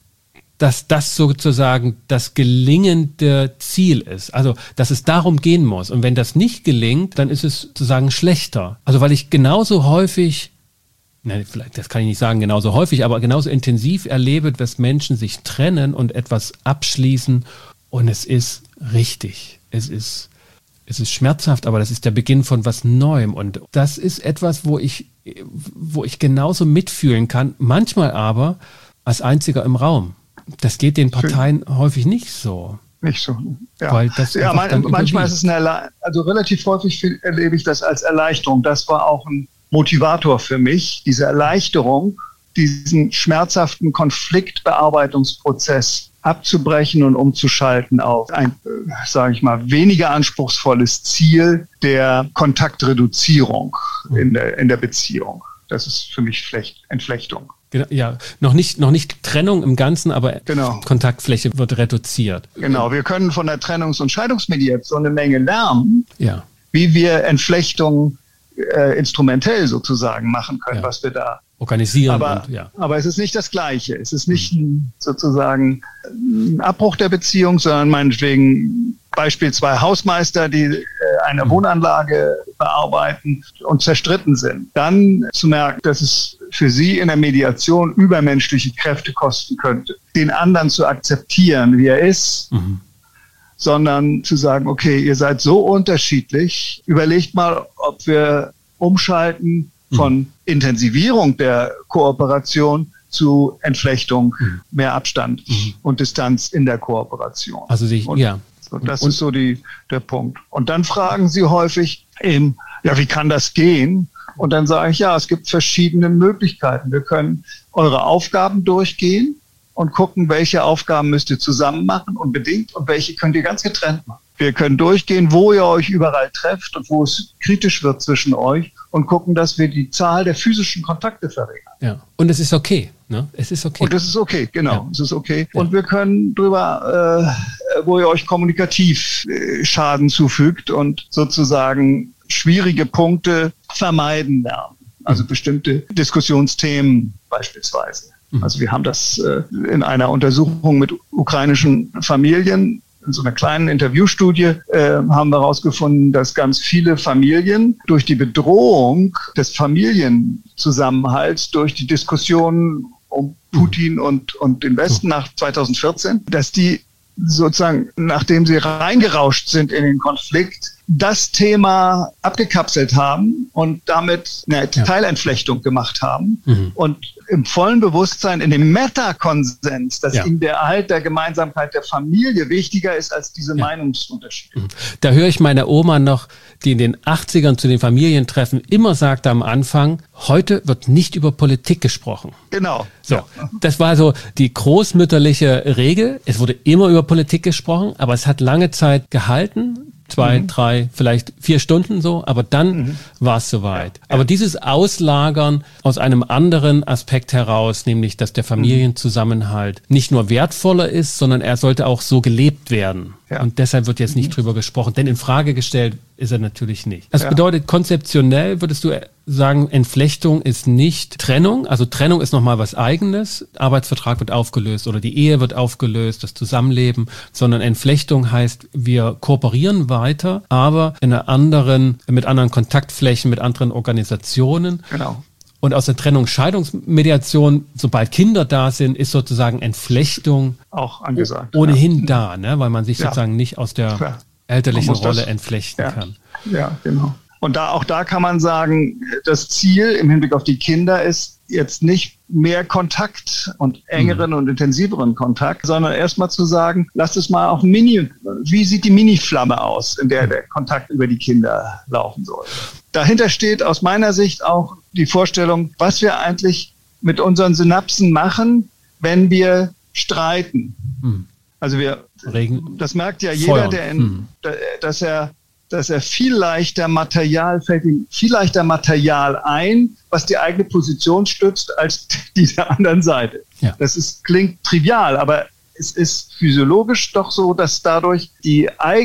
dass das sozusagen das gelingende Ziel ist. Also, dass es darum gehen muss. Und wenn das nicht gelingt, dann ist es sozusagen schlechter. Also, weil ich genauso häufig, nein, vielleicht, das kann ich nicht sagen genauso häufig, aber genauso intensiv erlebe, dass Menschen sich trennen und etwas abschließen und es ist richtig. Es ist, es ist schmerzhaft, aber das ist der Beginn von was Neuem. Und das ist etwas, wo ich, wo ich genauso mitfühlen kann. Manchmal aber als einziger im Raum. Das geht den Parteien Schön. häufig nicht so. Nicht so. Ja, weil das ja man, manchmal ist es eine Erle- also relativ häufig erlebe ich das als Erleichterung. Das war auch ein Motivator für mich, diese Erleichterung, diesen schmerzhaften Konfliktbearbeitungsprozess abzubrechen und umzuschalten auf ein, sage ich mal, weniger anspruchsvolles Ziel der Kontaktreduzierung in der, in der Beziehung. Das ist für mich Flecht, Entflechtung. Genau, ja, noch nicht, noch nicht Trennung im Ganzen, aber genau. Kontaktfläche wird reduziert. Genau, wir können von der Trennungs- und Scheidungsmediation eine Menge lernen, ja. wie wir Entflechtung äh, instrumentell sozusagen machen können, ja. was wir da organisieren. Aber, und, ja. aber es ist nicht das Gleiche. Es ist nicht ein, sozusagen ein Abbruch der Beziehung, sondern meinetwegen Beispiel zwei Hausmeister, die äh, eine mhm. Wohnanlage bearbeiten und zerstritten sind. Dann zu merken, dass es für Sie in der Mediation übermenschliche Kräfte kosten könnte, den anderen zu akzeptieren, wie er ist, mhm. sondern zu sagen, okay, ihr seid so unterschiedlich, überlegt mal, ob wir umschalten von mhm. Intensivierung der Kooperation zu Entflechtung, mhm. mehr Abstand mhm. und Distanz in der Kooperation. Also sich, und, ja. So, das und, ist so die, der Punkt. Und dann fragen Sie häufig eben, ja, wie kann das gehen? Und dann sage ich, ja, es gibt verschiedene Möglichkeiten. Wir können eure Aufgaben durchgehen und gucken, welche Aufgaben müsst ihr zusammen machen unbedingt und welche könnt ihr ganz getrennt machen. Wir können durchgehen, wo ihr euch überall trefft und wo es kritisch wird zwischen euch und gucken, dass wir die Zahl der physischen Kontakte verringern. Ja. Und es ist okay, ne? Es ist okay. Und es ist okay, genau. Ja. Es ist okay. Ja. Und wir können drüber, äh, wo ihr euch kommunikativ äh, Schaden zufügt und sozusagen schwierige Punkte vermeiden lernen. Also mhm. bestimmte Diskussionsthemen beispielsweise. Mhm. Also wir haben das äh, in einer Untersuchung mit ukrainischen Familien, in so einer kleinen Interviewstudie äh, haben wir herausgefunden, dass ganz viele Familien durch die Bedrohung des Familienzusammenhalts, durch die Diskussionen um Putin mhm. und, und den Westen mhm. nach zweitausendvierzehn, dass die sozusagen, nachdem sie reingerauscht sind in den Konflikt, das Thema abgekapselt haben und damit eine ja. Teilentflechtung gemacht haben mhm. und im vollen Bewusstsein, in dem Meta-Konsens, dass ja. ihnen der Erhalt der Gemeinsamkeit der Familie wichtiger ist als diese ja. Meinungsunterschiede. Da höre ich meine Oma noch, die in den achtzigern zu den Familientreffen immer sagte am Anfang, heute wird nicht über Politik gesprochen. Genau. So, ja. das war so die großmütterliche Regel. Es wurde immer über Politik gesprochen, aber es hat lange Zeit gehalten. Zwei, mhm. drei, vielleicht vier Stunden so, aber dann mhm. war es soweit. Ja, aber ja. dieses Auslagern aus einem anderen Aspekt heraus, nämlich, dass der Familienzusammenhalt nicht nur wertvoller ist, sondern er sollte auch so gelebt werden. Ja. Und deshalb wird jetzt nicht mhm. drüber gesprochen, denn in Frage gestellt ist er natürlich nicht. Das ja. bedeutet, konzeptionell würdest du sagen, Entflechtung ist nicht Trennung. Also Trennung ist nochmal was Eigenes. Arbeitsvertrag wird aufgelöst oder die Ehe wird aufgelöst, das Zusammenleben, sondern Entflechtung heißt, wir kooperieren weiter, aber in einer anderen, mit anderen Kontaktflächen, mit anderen Organisationen. Genau. Und aus der Trennung Scheidungsmediation, sobald Kinder da sind, ist sozusagen Entflechtung auch angesagt. Ohnehin ja. da, ne? Weil man sich sozusagen ja. nicht aus der Klar. elterlichen Rolle das, entflechten ja. kann. Ja, genau. Und da auch da kann man sagen, das Ziel im Hinblick auf die Kinder ist jetzt nicht mehr Kontakt und engeren mhm. und intensiveren Kontakt, sondern erstmal zu sagen, lasst es mal auch Mini, wie sieht die Mini-Flamme aus, in der der Kontakt über die Kinder laufen soll. Dahinter steht aus meiner Sicht auch die Vorstellung, was wir eigentlich mit unseren Synapsen machen, wenn wir streiten. Mhm. Also wir, Regen. das merkt ja jeder, Feuern. der in, mhm. dass er dass er viel leichter Material, fällt ihm viel leichter Material ein, was die eigene Position stützt, als die der anderen Seite. Ja. Das ist, klingt trivial, aber es ist physiologisch doch so, dass dadurch die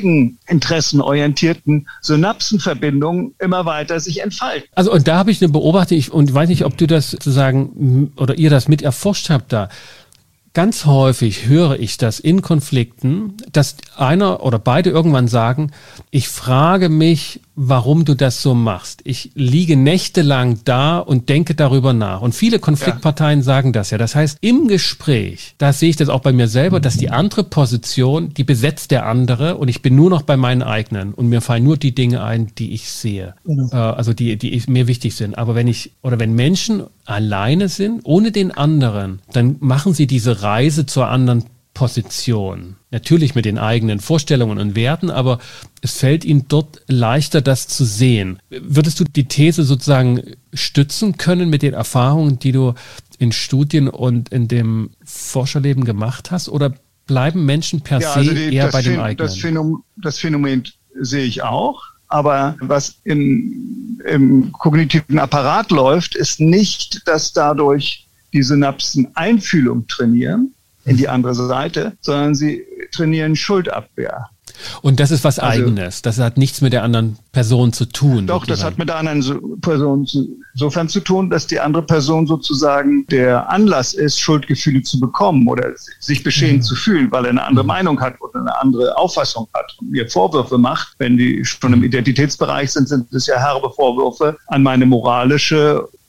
eigeninteressenorientierten Synapsenverbindungen immer weiter sich entfalten. Also und da habe ich eine Beobachtung, ich, und weiß nicht, ob du das sozusagen oder ihr das mit erforscht habt da. Ganz häufig höre ich das in Konflikten, dass einer oder beide irgendwann sagen, ich frage mich, warum du das so machst. Ich liege nächtelang da und denke darüber nach. Und viele Konfliktparteien ja. sagen das ja. Das heißt, im Gespräch, da sehe ich das auch bei mir selber, dass die andere Position, die besetzt der andere und ich bin nur noch bei meinen eigenen und mir fallen nur die Dinge ein, die ich sehe. Genau. Äh, also die, die mir wichtig sind. Aber wenn ich, oder wenn Menschen alleine sind, ohne den anderen, dann machen sie diese Reise zur anderen Position. Natürlich mit den eigenen Vorstellungen und Werten, aber es fällt ihnen dort leichter, das zu sehen. Würdest du die These sozusagen stützen können mit den Erfahrungen, die du in Studien und in dem Forscherleben gemacht hast? Oder bleiben Menschen per ja, se also die, eher bei dem eigenen? Das Phänomen, das Phänomen sehe ich auch. Aber was im, im kognitiven Apparat läuft, ist nicht, dass dadurch die Synapsen Einfühlung trainieren in die andere Seite, sondern sie trainieren Schuldabwehr. Und das ist was also, Eigenes. Das hat nichts mit der anderen Person zu tun. Doch, sozusagen. Das hat mit der anderen Person insofern zu tun, dass die andere Person sozusagen der Anlass ist, Schuldgefühle zu bekommen oder sich beschämt mhm. zu fühlen, weil er eine andere mhm. Meinung hat oder eine andere Auffassung hat und mir Vorwürfe macht. Wenn die schon im Identitätsbereich sind, sind es ja herbe Vorwürfe an meine moralische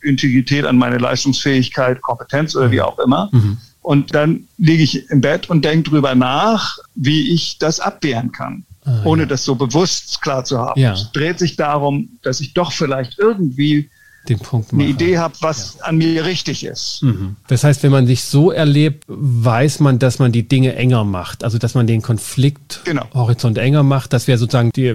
Integrität, an meine Leistungsfähigkeit, Kompetenz oder wie auch immer. Mhm. Und dann liege ich im Bett und denke drüber nach, wie ich das abwehren kann, ah, ohne ja. das so bewusst klar zu haben. Ja. Es dreht sich darum, dass ich doch vielleicht irgendwie den Punkt eine Idee habe, was ja. an mir richtig ist. Mhm. Das heißt, wenn man sich so erlebt, weiß man, dass man die Dinge enger macht. Also, dass man den Konflikthorizont genau. enger macht. Das wäre sozusagen die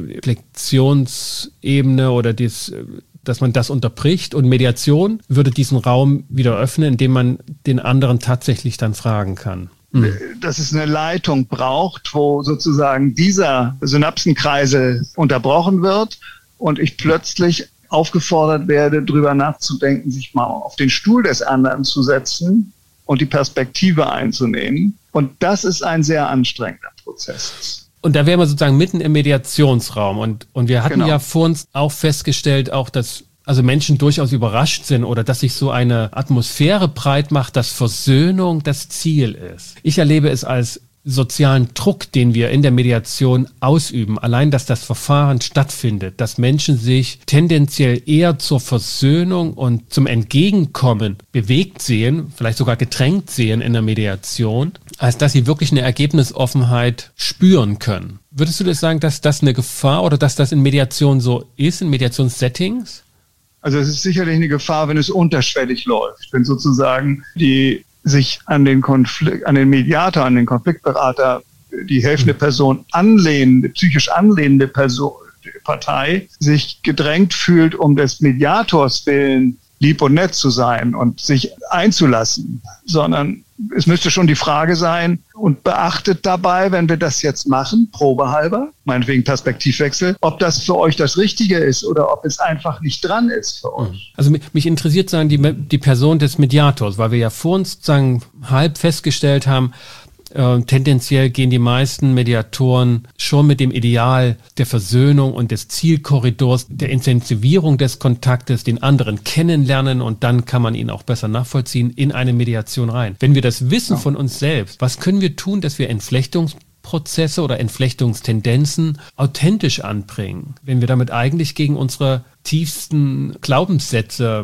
Reflexionsebene oder das, dass man das unterbricht. Und Mediation würde diesen Raum wieder öffnen, indem man den anderen tatsächlich dann fragen kann. Mhm. Dass es eine Leitung braucht, wo sozusagen dieser Synapsenkreisel unterbrochen wird und ich plötzlich aufgefordert werde, darüber nachzudenken, sich mal auf den Stuhl des anderen zu setzen und die Perspektive einzunehmen. Und das ist ein sehr anstrengender Prozess. Und da wären wir sozusagen mitten im Mediationsraum. Und, und wir hatten genau. ja vor uns auch festgestellt, auch dass also Menschen durchaus überrascht sind oder dass sich so eine Atmosphäre breit macht, dass Versöhnung das Ziel ist. Ich erlebe es als sozialen Druck, den wir in der Mediation ausüben, allein, dass das Verfahren stattfindet, dass Menschen sich tendenziell eher zur Versöhnung und zum Entgegenkommen bewegt sehen, vielleicht sogar gedrängt sehen in der Mediation, als dass sie wirklich eine Ergebnisoffenheit spüren können. Würdest du das sagen, dass das eine Gefahr oder dass das in Mediation so ist, in Mediationssettings? Also es ist sicherlich eine Gefahr, wenn es unterschwellig läuft, wenn sozusagen die sich an den Konflikt, an den Mediator, an den Konfliktberater, die helfende Person anlehnende, psychisch anlehnende Person, Partei sich gedrängt fühlt, um des Mediators willen lieb und nett zu sein und sich einzulassen, sondern es müsste schon die Frage sein und beachtet dabei, wenn wir das jetzt machen, probehalber, meinetwegen Perspektivwechsel, ob das für euch das Richtige ist oder ob es einfach nicht dran ist für euch. Also mich interessiert sagen die, die Person des Mediators, weil wir ja vor uns sagen halb festgestellt haben, Äh, tendenziell gehen die meisten Mediatoren schon mit dem Ideal der Versöhnung und des Zielkorridors, der Intensivierung des Kontaktes, den anderen kennenlernen und dann kann man ihn auch besser nachvollziehen, in eine Mediation rein. Wenn wir das wissen ja. von uns selbst, was können wir tun, dass wir Entflechtungsprozesse oder Entflechtungstendenzen authentisch anbringen, wenn wir damit eigentlich gegen unsere tiefsten Glaubenssätze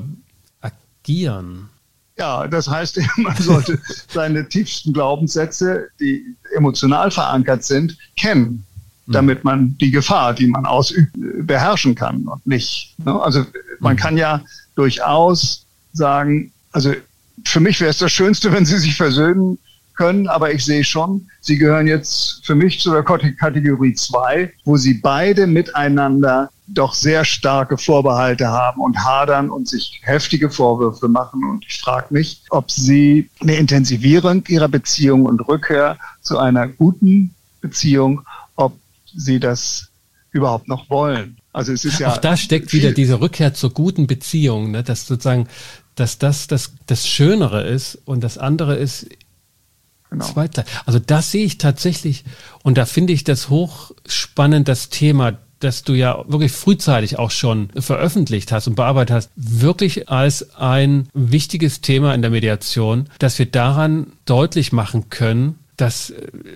agieren? Ja, das heißt, man sollte seine tiefsten Glaubenssätze, die emotional verankert sind, kennen, damit man die Gefahr, die man ausübt, beherrschen kann und nicht. Also man kann ja durchaus sagen, also für mich wäre es das Schönste, wenn sie sich versöhnen können, aber ich sehe schon, sie gehören jetzt für mich zu der Kategorie zwei, wo sie beide miteinander doch sehr starke Vorbehalte haben und hadern und sich heftige Vorwürfe machen. Und ich frage mich, ob sie eine Intensivierung ihrer Beziehung und Rückkehr zu einer guten Beziehung, ob sie das überhaupt noch wollen. Also es ist ja auch da steckt wieder diese Rückkehr zur guten Beziehung, ne? Dass sozusagen, dass das, das das Schönere ist und das andere ist genau. Zweiteilig. Also das sehe ich tatsächlich und da finde ich das hochspannend, das Thema, das du ja wirklich frühzeitig auch schon veröffentlicht hast und bearbeitet hast, wirklich als ein wichtiges Thema in der Mediation, dass wir daran deutlich machen können, dass,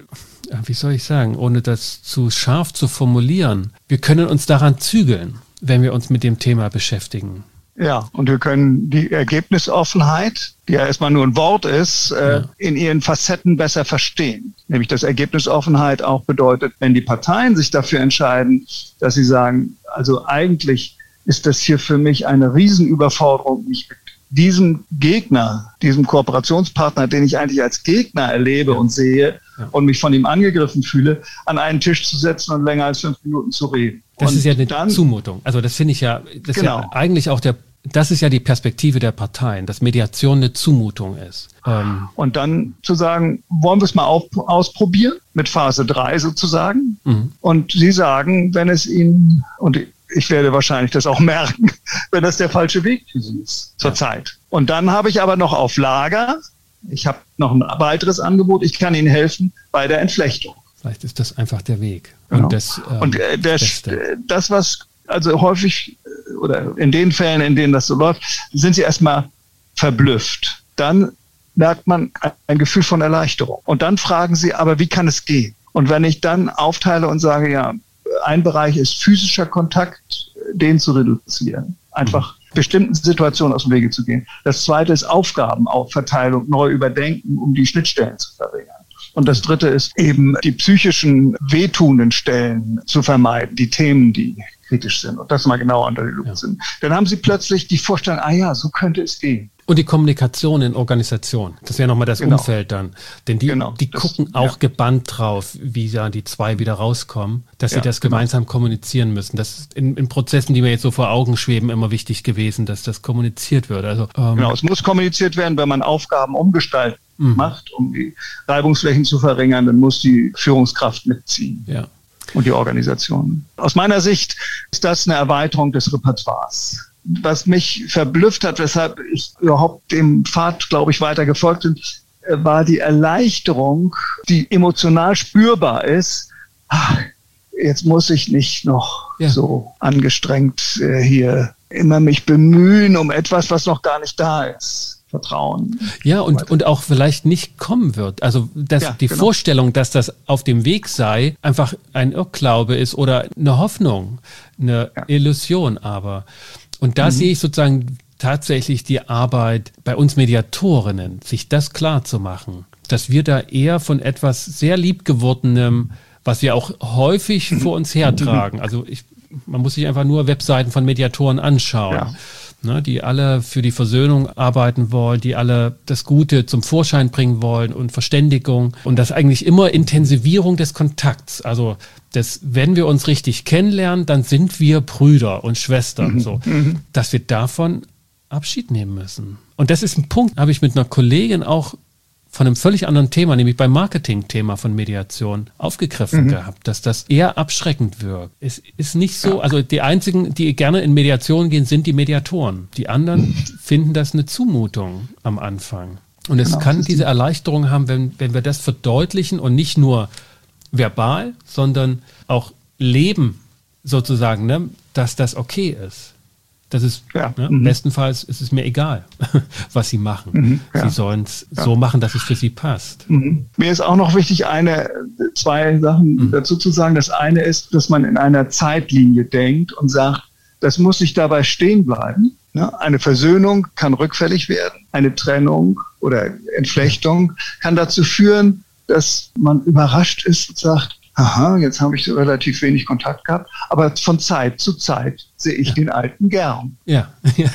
wie soll ich sagen, ohne das zu scharf zu formulieren, wir können uns daran zügeln, wenn wir uns mit dem Thema beschäftigen. Ja, und wir können die Ergebnisoffenheit, die ja erstmal nur ein Wort ist, äh, ja. in ihren Facetten besser verstehen. Nämlich, dass Ergebnisoffenheit auch bedeutet, wenn die Parteien sich dafür entscheiden, dass sie sagen, also eigentlich ist das hier für mich eine Riesenüberforderung, mich mit diesem Gegner, diesem Kooperationspartner, den ich eigentlich als Gegner erlebe ja. und sehe ja. und mich von ihm angegriffen fühle, an einen Tisch zu setzen und länger als fünf Minuten zu reden. Das und ist ja eine dann, Zumutung. Also das finde ich ja, das genau. ist ja eigentlich auch der, das ist ja die Perspektive der Parteien, dass Mediation eine Zumutung ist. Ähm und dann zu sagen, wollen wir es mal auf, ausprobieren mit Phase drei sozusagen? Mhm. Und Sie sagen, wenn es Ihnen, und ich werde wahrscheinlich das auch merken, wenn das der falsche Weg für Sie ist zurzeit. Ja. Und dann habe ich aber noch auf Lager, ich habe noch ein weiteres Angebot, ich kann Ihnen helfen bei der Entflechtung. Vielleicht ist das einfach der Weg. Genau. Und, das, ähm, und äh, der, das, was also häufig oder in den Fällen, in denen das so läuft, sind sie erstmal verblüfft. Dann merkt man ein Gefühl von Erleichterung. Und dann fragen sie, aber wie kann es gehen? Und wenn ich dann aufteile und sage, ja, ein Bereich ist physischer Kontakt, den zu reduzieren. Einfach bestimmten Situationen aus dem Wege zu gehen. Das zweite ist Aufgabenaufverteilung neu überdenken, um die Schnittstellen zu verringern. Und das dritte ist eben die psychischen wehtenden Stellen zu vermeiden, die Themen, die kritisch sind und das mal genau unter die Lupe ja. sind. Dann haben sie plötzlich die Vorstellung, ah ja, so könnte es gehen. Und die Kommunikation in Organisation, das wäre nochmal das genau. Umfeld dann. Denn die, genau, die das, gucken auch ja. gebannt drauf, wie ja die zwei wieder rauskommen, dass ja, sie das gemeinsam genau. kommunizieren müssen. Das ist in, in Prozessen, die mir jetzt so vor Augen schweben, immer wichtig gewesen, dass das kommuniziert wird. Also, ähm, genau, es muss kommuniziert werden, wenn man Aufgaben umgestalten mhm. macht, um die Reibungsflächen zu verringern, dann muss die Führungskraft mitziehen. Ja. Und die Organisation. Aus meiner Sicht ist das eine Erweiterung des Repertoires. Was mich verblüfft hat, weshalb ich überhaupt dem Pfad, glaube ich, weiter gefolgt bin, war die Erleichterung, die emotional spürbar ist. Ach, jetzt muss ich nicht noch ja. so angestrengt äh, hier immer mich bemühen um etwas, was noch gar nicht da ist. Vertrauen. Ja, und, und auch vielleicht nicht kommen wird. Also dass ja, die genau. Vorstellung, dass das auf dem Weg sei, einfach ein Irrglaube ist oder eine Hoffnung, eine ja. Illusion aber. Und da mhm. sehe ich sozusagen tatsächlich die Arbeit bei uns Mediatorinnen, sich das klar zu machen, dass wir da eher von etwas sehr liebgewordenem, was wir auch häufig vor uns hertragen. Also ich, man muss sich einfach nur Webseiten von Mediatoren anschauen. Ja. Ne, die alle für die Versöhnung arbeiten wollen, die alle das Gute zum Vorschein bringen wollen und Verständigung und das eigentlich immer Intensivierung des Kontakts. Also das, wenn wir uns richtig kennenlernen, dann sind wir Brüder und Schwestern, mhm. so, mhm. dass wir davon Abschied nehmen müssen. Und das ist ein Punkt, habe ich mit einer Kollegin auch von einem völlig anderen Thema, nämlich beim Marketing-Thema von Mediation, aufgegriffen mhm. gehabt, dass das eher abschreckend wirkt. Es ist nicht so, ja. also die einzigen, die gerne in Mediation gehen, sind die Mediatoren. Die anderen mhm. finden das eine Zumutung am Anfang. Und es genau, kann diese Erleichterung haben, wenn, wenn wir das verdeutlichen und nicht nur verbal, sondern auch leben sozusagen, ne, dass das okay ist. Das ist, ja. ne, mhm. bestenfalls ist es mir egal, was sie machen. Mhm, ja. Sie sollen es ja. so machen, dass es für sie passt. Mhm. Mir ist auch noch wichtig, eine, zwei Sachen mhm. dazu zu sagen. Das eine ist, dass man in einer Zeitlinie denkt und sagt, das muss nicht dabei stehen bleiben. Ne? Eine Versöhnung kann rückfällig werden. Eine Trennung oder Entflechtung kann dazu führen, dass man überrascht ist und sagt, aha, jetzt habe ich so relativ wenig Kontakt gehabt, aber von Zeit zu Zeit sehe ich ja. den Alten gern. Ja.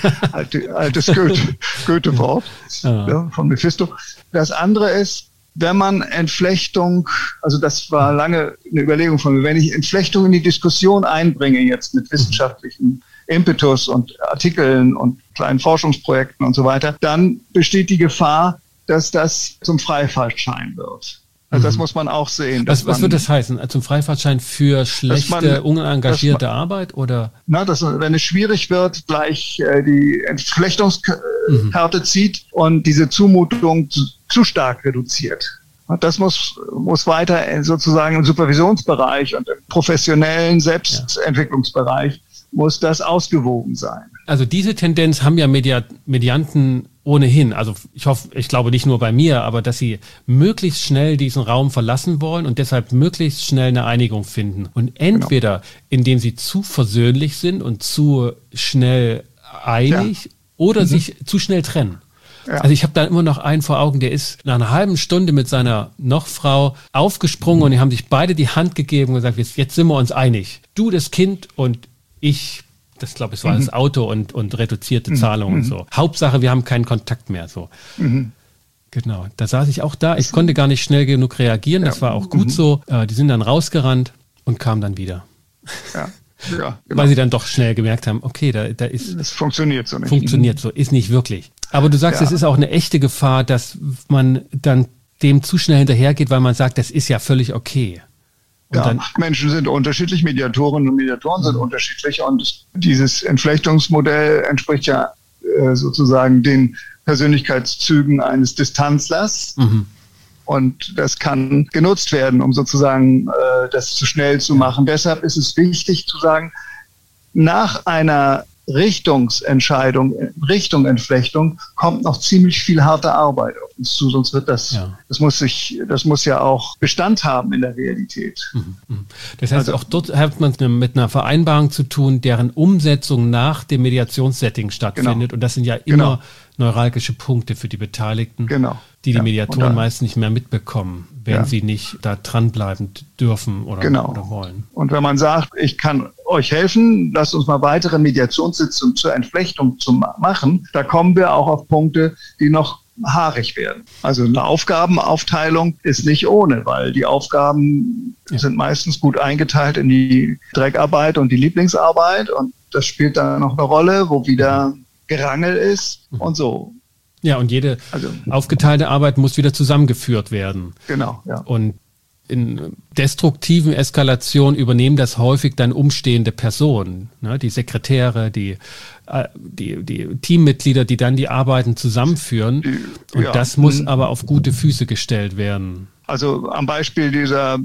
Alte, altes Goethe, Goethe-Wort ja. Ja, von Mephisto. Das andere ist, wenn man Entflechtung, also das war lange eine Überlegung von mir, wenn ich Entflechtung in die Diskussion einbringe, jetzt mit wissenschaftlichen Impetus und Artikeln und kleinen Forschungsprojekten und so weiter, dann besteht die Gefahr, dass das zum Freifahrtschein wird. Also das muss man auch sehen. Was, was man, wird das heißen? Zum Freifahrtschein für schlechte, man, unengagierte man, Arbeit? Oder? Na, dass, wenn es schwierig wird, gleich äh, die Entflechtungskarte mhm. zieht und diese Zumutung zu, zu stark reduziert. Das muss, muss weiter sozusagen im Supervisionsbereich und im professionellen Selbstentwicklungsbereich muss das ausgewogen sein. Also diese Tendenz haben ja Media, Medianten ohnehin. Also ich hoffe, ich glaube nicht nur bei mir, aber dass sie möglichst schnell diesen Raum verlassen wollen und deshalb möglichst schnell eine Einigung finden. Und entweder genau. indem sie zu versöhnlich sind und zu schnell einig ja. oder mhm. sich zu schnell trennen. Ja. Also ich habe da immer noch einen vor Augen, der ist nach einer halben Stunde mit seiner Nochfrau aufgesprungen mhm. und die haben sich beide die Hand gegeben und gesagt, jetzt, jetzt sind wir uns einig. Du das Kind und ich, das glaube ich, war mhm. das Auto und, und reduzierte mhm. Zahlungen und so. Hauptsache, wir haben keinen Kontakt mehr. So. Mhm. Genau, da saß ich auch da. Ich konnte gar nicht schnell genug reagieren. Das ja. war auch gut mhm. so. Äh, die sind dann rausgerannt und kamen dann wieder. Ja. Ja, genau. Weil sie dann doch schnell gemerkt haben, okay, da, da ist... Es funktioniert so nicht. Funktioniert so, ist nicht wirklich. Aber du sagst, ja. es ist auch eine echte Gefahr, dass man dann dem zu schnell hinterhergeht, weil man sagt, das ist ja völlig okay. Und ja, dann, Menschen sind unterschiedlich, Mediatorinnen und Mediatoren sind mhm. unterschiedlich und dieses Entflechtungsmodell entspricht ja äh, sozusagen den Persönlichkeitszügen eines Distanzlers mhm. und das kann genutzt werden, um sozusagen äh, das zu schnell zu machen. Deshalb ist es wichtig zu sagen, nach einer Richtungsentscheidung, Richtung Entflechtung, kommt noch ziemlich viel harte Arbeit auf uns zu, sonst wird das, ja. das muss sich, das muss ja auch Bestand haben in der Realität. Das heißt, also, auch dort hat man es mit einer Vereinbarung zu tun, deren Umsetzung nach dem Mediationssetting stattfindet. Genau. Und das sind ja immer genau. neuralgische Punkte für die Beteiligten, genau. die die ja. Mediatoren dann, meist nicht mehr mitbekommen, wenn ja. sie nicht da dranbleiben dürfen oder, genau. oder wollen. Und wenn man sagt, ich kann euch helfen, lasst uns mal weitere Mediationssitzungen zur Entflechtung zu machen, da kommen wir auch auf Punkte, die noch haarig werden. Also eine Aufgabenaufteilung ist nicht ohne, weil die Aufgaben ja. sind meistens gut eingeteilt in die Dreckarbeit und die Lieblingsarbeit und das spielt dann noch eine Rolle, wo wieder Gerangel ist mhm. und so. Ja, und jede also, aufgeteilte Arbeit muss wieder zusammengeführt werden. Genau, ja. Und in destruktiven Eskalationen übernehmen das häufig dann umstehende Personen, ne? Die Sekretäre, die, die, die Teammitglieder, die dann die Arbeiten zusammenführen. Die, und ja. das muss mhm. aber auf gute Füße gestellt werden. Also am Beispiel dieser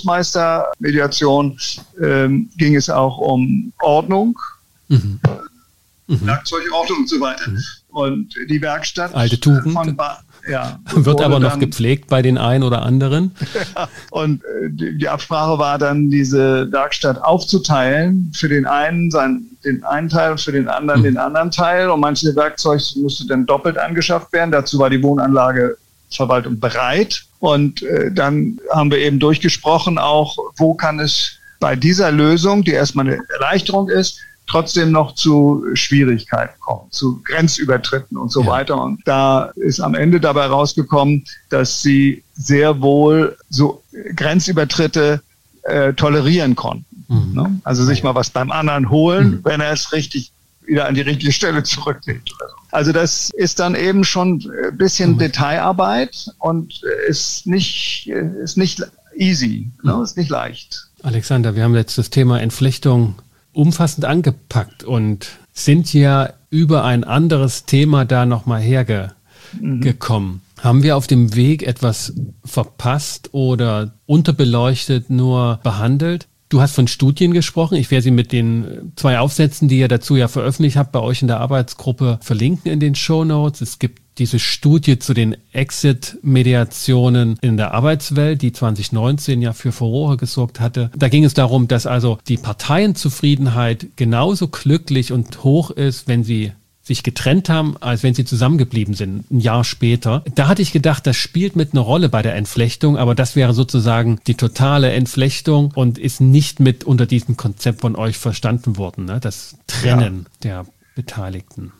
Hausmeistermediation ähm, ging es auch um Ordnung, mhm. Mhm. Werkzeugordnung und so weiter. Mhm. Und die Werkstatt alte Tugend von ba- ja, wird aber noch dann gepflegt bei den einen oder anderen. Ja, und die, die Absprache war dann, diese Werkstatt aufzuteilen, für den einen sein, den einen Teil und für den anderen mhm. den anderen Teil. Und manche Werkzeug musste dann doppelt angeschafft werden. Dazu war die Wohnanlageverwaltung bereit. Und äh, dann haben wir eben durchgesprochen auch, wo kann es bei dieser Lösung, die erstmal eine Erleichterung ist, trotzdem noch zu Schwierigkeiten kommen, zu Grenzübertritten und so ja. weiter. Und da ist am Ende dabei rausgekommen, dass sie sehr wohl so Grenzübertritte äh, tolerieren konnten. Mhm. Ne? Also sich mal was beim anderen holen, mhm. wenn er es richtig wieder an die richtige Stelle zurücklegt. Also das ist dann eben schon ein bisschen mhm. Detailarbeit und ist nicht, ist nicht easy, mhm. ne? Ist nicht leicht. Alexander, wir haben jetzt das Thema Entflechtung umfassend angepackt und sind ja über ein anderes Thema da nochmal hergekommen. Mhm. Haben wir auf dem Weg etwas verpasst oder unterbeleuchtet nur behandelt? Du hast von Studien gesprochen. Ich werde sie mit den zwei Aufsätzen, die ihr dazu ja veröffentlicht habt, bei euch in der Arbeitsgruppe verlinken in den Shownotes. Es gibt diese Studie zu den Exit-Mediationen in der Arbeitswelt, die zwanzig neunzehn ja für Furore gesorgt hatte. Da ging es darum, dass also die Parteienzufriedenheit genauso glücklich und hoch ist, wenn sie sich getrennt haben, als wenn sie zusammengeblieben sind, ein Jahr später. Da hatte ich gedacht, das spielt mit einer Rolle bei der Entflechtung, aber das wäre sozusagen die totale Entflechtung und ist nicht mit unter diesem Konzept von euch verstanden worden, ne? Das Trennen ja. der Beteiligten.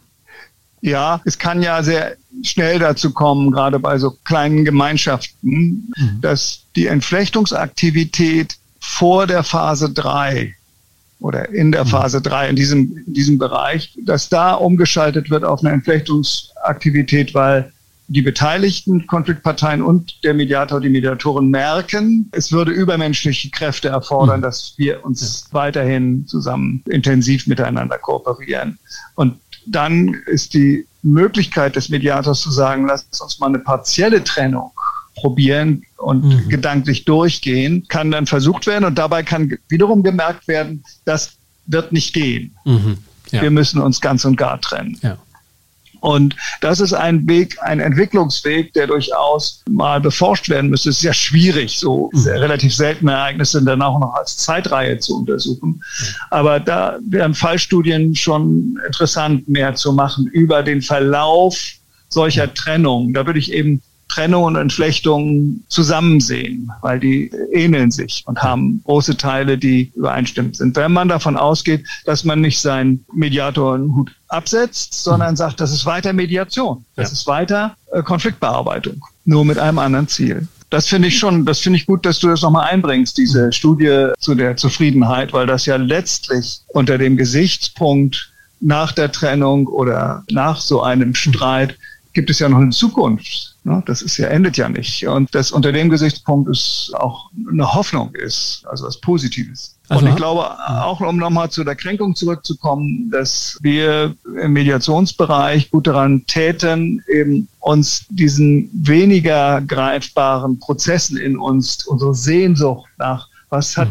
Ja, es kann ja sehr schnell dazu kommen, gerade bei so kleinen Gemeinschaften, mhm. dass die Entflechtungsaktivität vor der Phase drei oder in der Phase drei, in diesem, in diesem Bereich, dass da umgeschaltet wird auf eine Entflechtungsaktivität, weil die beteiligten Konfliktparteien und der Mediator, die Mediatoren merken, es würde übermenschliche Kräfte erfordern, mhm. dass wir uns ja. weiterhin zusammen intensiv miteinander kooperieren. Und dann ist die Möglichkeit des Mediators zu sagen, lasst uns mal eine partielle Trennung probieren und mhm. gedanklich durchgehen, kann dann versucht werden und dabei kann wiederum gemerkt werden, das wird nicht gehen. Mhm. Ja. Wir müssen uns ganz und gar trennen. Ja. Und das ist ein Weg, ein Entwicklungsweg, der durchaus mal beforscht werden müsste. Es ist ja schwierig, so mhm. relativ seltene Ereignisse dann auch noch als Zeitreihe zu untersuchen. Mhm. Aber da wären Fallstudien schon interessant, mehr zu machen über den Verlauf solcher mhm. Trennung. Da würde ich eben Trennung und Entflechtung zusammen sehen, weil die ähneln sich und haben große Teile, die übereinstimmend sind. Wenn man davon ausgeht, dass man nicht seinen Mediatorenhut absetzt, sondern sagt, das ist weiter Mediation, das ja. ist weiter äh, Konfliktbearbeitung, nur mit einem anderen Ziel. Das finde ich schon, das finde ich gut, dass du das nochmal einbringst, diese Studie zu der Zufriedenheit, weil das ja letztlich unter dem Gesichtspunkt nach der Trennung oder nach so einem Streit gibt es ja noch eine Zukunft. Das ist ja, endet ja nicht. Und das unter dem Gesichtspunkt ist auch eine Hoffnung ist, also was Positives. Also, und ich glaube, auch um nochmal zu der Kränkung zurückzukommen, dass wir im Mediationsbereich gut daran täten, eben uns diesen weniger greifbaren Prozessen in uns, unsere Sehnsucht nach, was hat die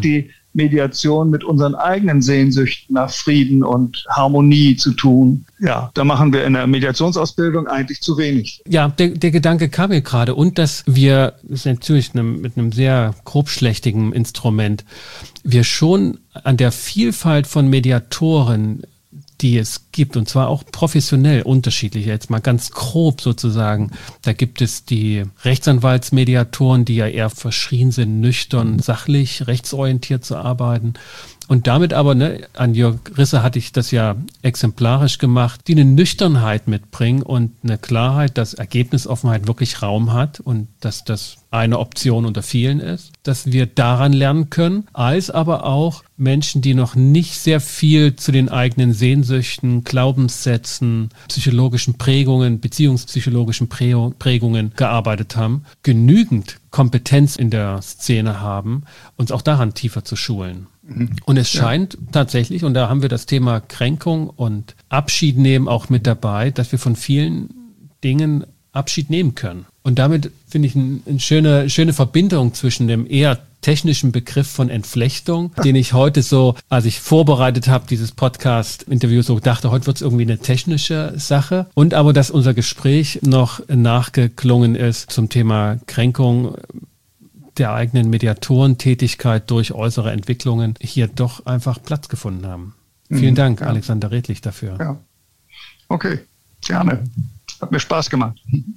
Mediation mit unseren eigenen Sehnsüchten nach Frieden und Harmonie zu tun. Ja, da machen wir in der Mediationsausbildung eigentlich zu wenig. Ja, der, der Gedanke kam mir gerade. Und dass wir, das ist natürlich eine, mit einem sehr grobschlächtigen Instrument, wir schon an der Vielfalt von Mediatoren, die es gibt, und zwar auch professionell unterschiedlich, jetzt mal ganz grob sozusagen. Da gibt es die Rechtsanwaltsmediatoren, die ja eher verschrien sind, nüchtern, sachlich, rechtsorientiert zu arbeiten. Und damit aber, ne, an Jörg Risse hatte ich das ja exemplarisch gemacht, die eine Nüchternheit mitbringen und eine Klarheit, dass Ergebnisoffenheit wirklich Raum hat und dass das eine Option unter vielen ist, dass wir daran lernen können, als aber auch Menschen, die noch nicht sehr viel zu den eigenen Sehnsüchten, Glaubenssätzen, psychologischen Prägungen, beziehungspsychologischen Prägungen gearbeitet haben, genügend Kompetenz in der Szene haben, uns auch daran tiefer zu schulen. Und es scheint ja. tatsächlich, und da haben wir das Thema Kränkung und Abschied nehmen auch mit dabei, dass wir von vielen Dingen Abschied nehmen können. Und damit finde ich eine ein schöne, schöne Verbindung zwischen dem eher technischen Begriff von Entflechtung, den ich heute so, als ich vorbereitet habe, dieses Podcast-Interview, so dachte, heute wird es irgendwie eine technische Sache. Und aber, dass unser Gespräch noch nachgeklungen ist zum Thema Kränkung der eigenen Mediatorentätigkeit durch äußere Entwicklungen hier doch einfach Platz gefunden haben. Mhm, Vielen Dank, ja. Alexander Redlich, dafür. Ja. Okay, gerne. Hat mir Spaß gemacht.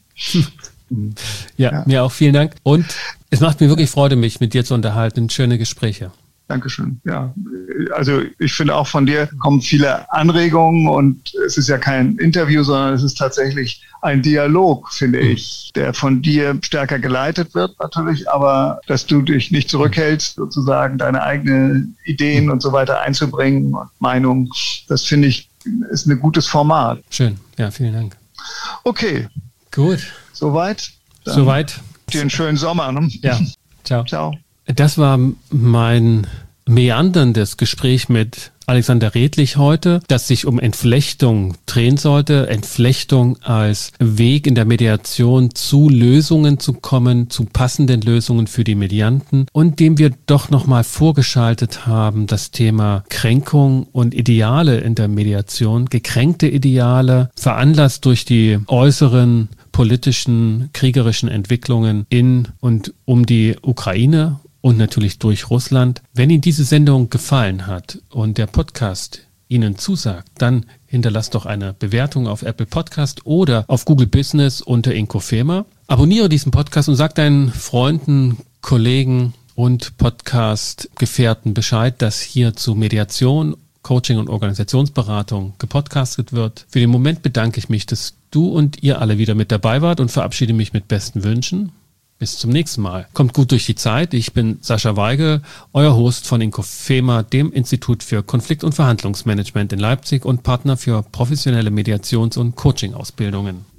ja, ja, mir auch vielen Dank. Und es macht mir wirklich Freude, mich mit dir zu unterhalten. Schöne Gespräche. Dankeschön. Ja, also ich finde auch von dir kommen viele Anregungen und es ist ja kein Interview, sondern es ist tatsächlich ein Dialog, finde ich, der von dir stärker geleitet wird natürlich, aber dass du dich nicht zurückhältst, sozusagen deine eigenen Ideen und so weiter einzubringen und Meinungen, das finde ich ist ein gutes Format. Schön, ja, vielen Dank. Okay. Gut. Soweit? Dann Soweit. Dir einen schönen Sommer. Ne? Ja, ciao. Ciao. Das war mein meanderndes Gespräch mit Alexander Redlich heute, das sich um Entflechtung drehen sollte. Entflechtung als Weg in der Mediation zu Lösungen zu kommen, zu passenden Lösungen für die Medianten, und dem wir doch nochmal vorgeschaltet haben, das Thema Kränkung und Ideale in der Mediation, gekränkte Ideale, veranlasst durch die äußeren politischen, kriegerischen Entwicklungen in und um die Ukraine und natürlich durch Russland. Wenn Ihnen diese Sendung gefallen hat und der Podcast Ihnen zusagt, dann hinterlasst doch eine Bewertung auf Apple Podcast oder auf Google Business unter Inkofema. Abonniere diesen Podcast und sag deinen Freunden, Kollegen und Podcast-Gefährten Bescheid, dass hier zu Mediation, Coaching und Organisationsberatung gepodcastet wird. Für den Moment bedanke ich mich, dass du und ihr alle wieder mit dabei wart und verabschiede mich mit besten Wünschen. Bis zum nächsten Mal. Kommt gut durch die Zeit. Ich bin Sascha Weigel, euer Host von Inkofema, dem Institut für Konflikt- und Verhandlungsmanagement in Leipzig und Partner für professionelle Mediations- und Coaching-Ausbildungen.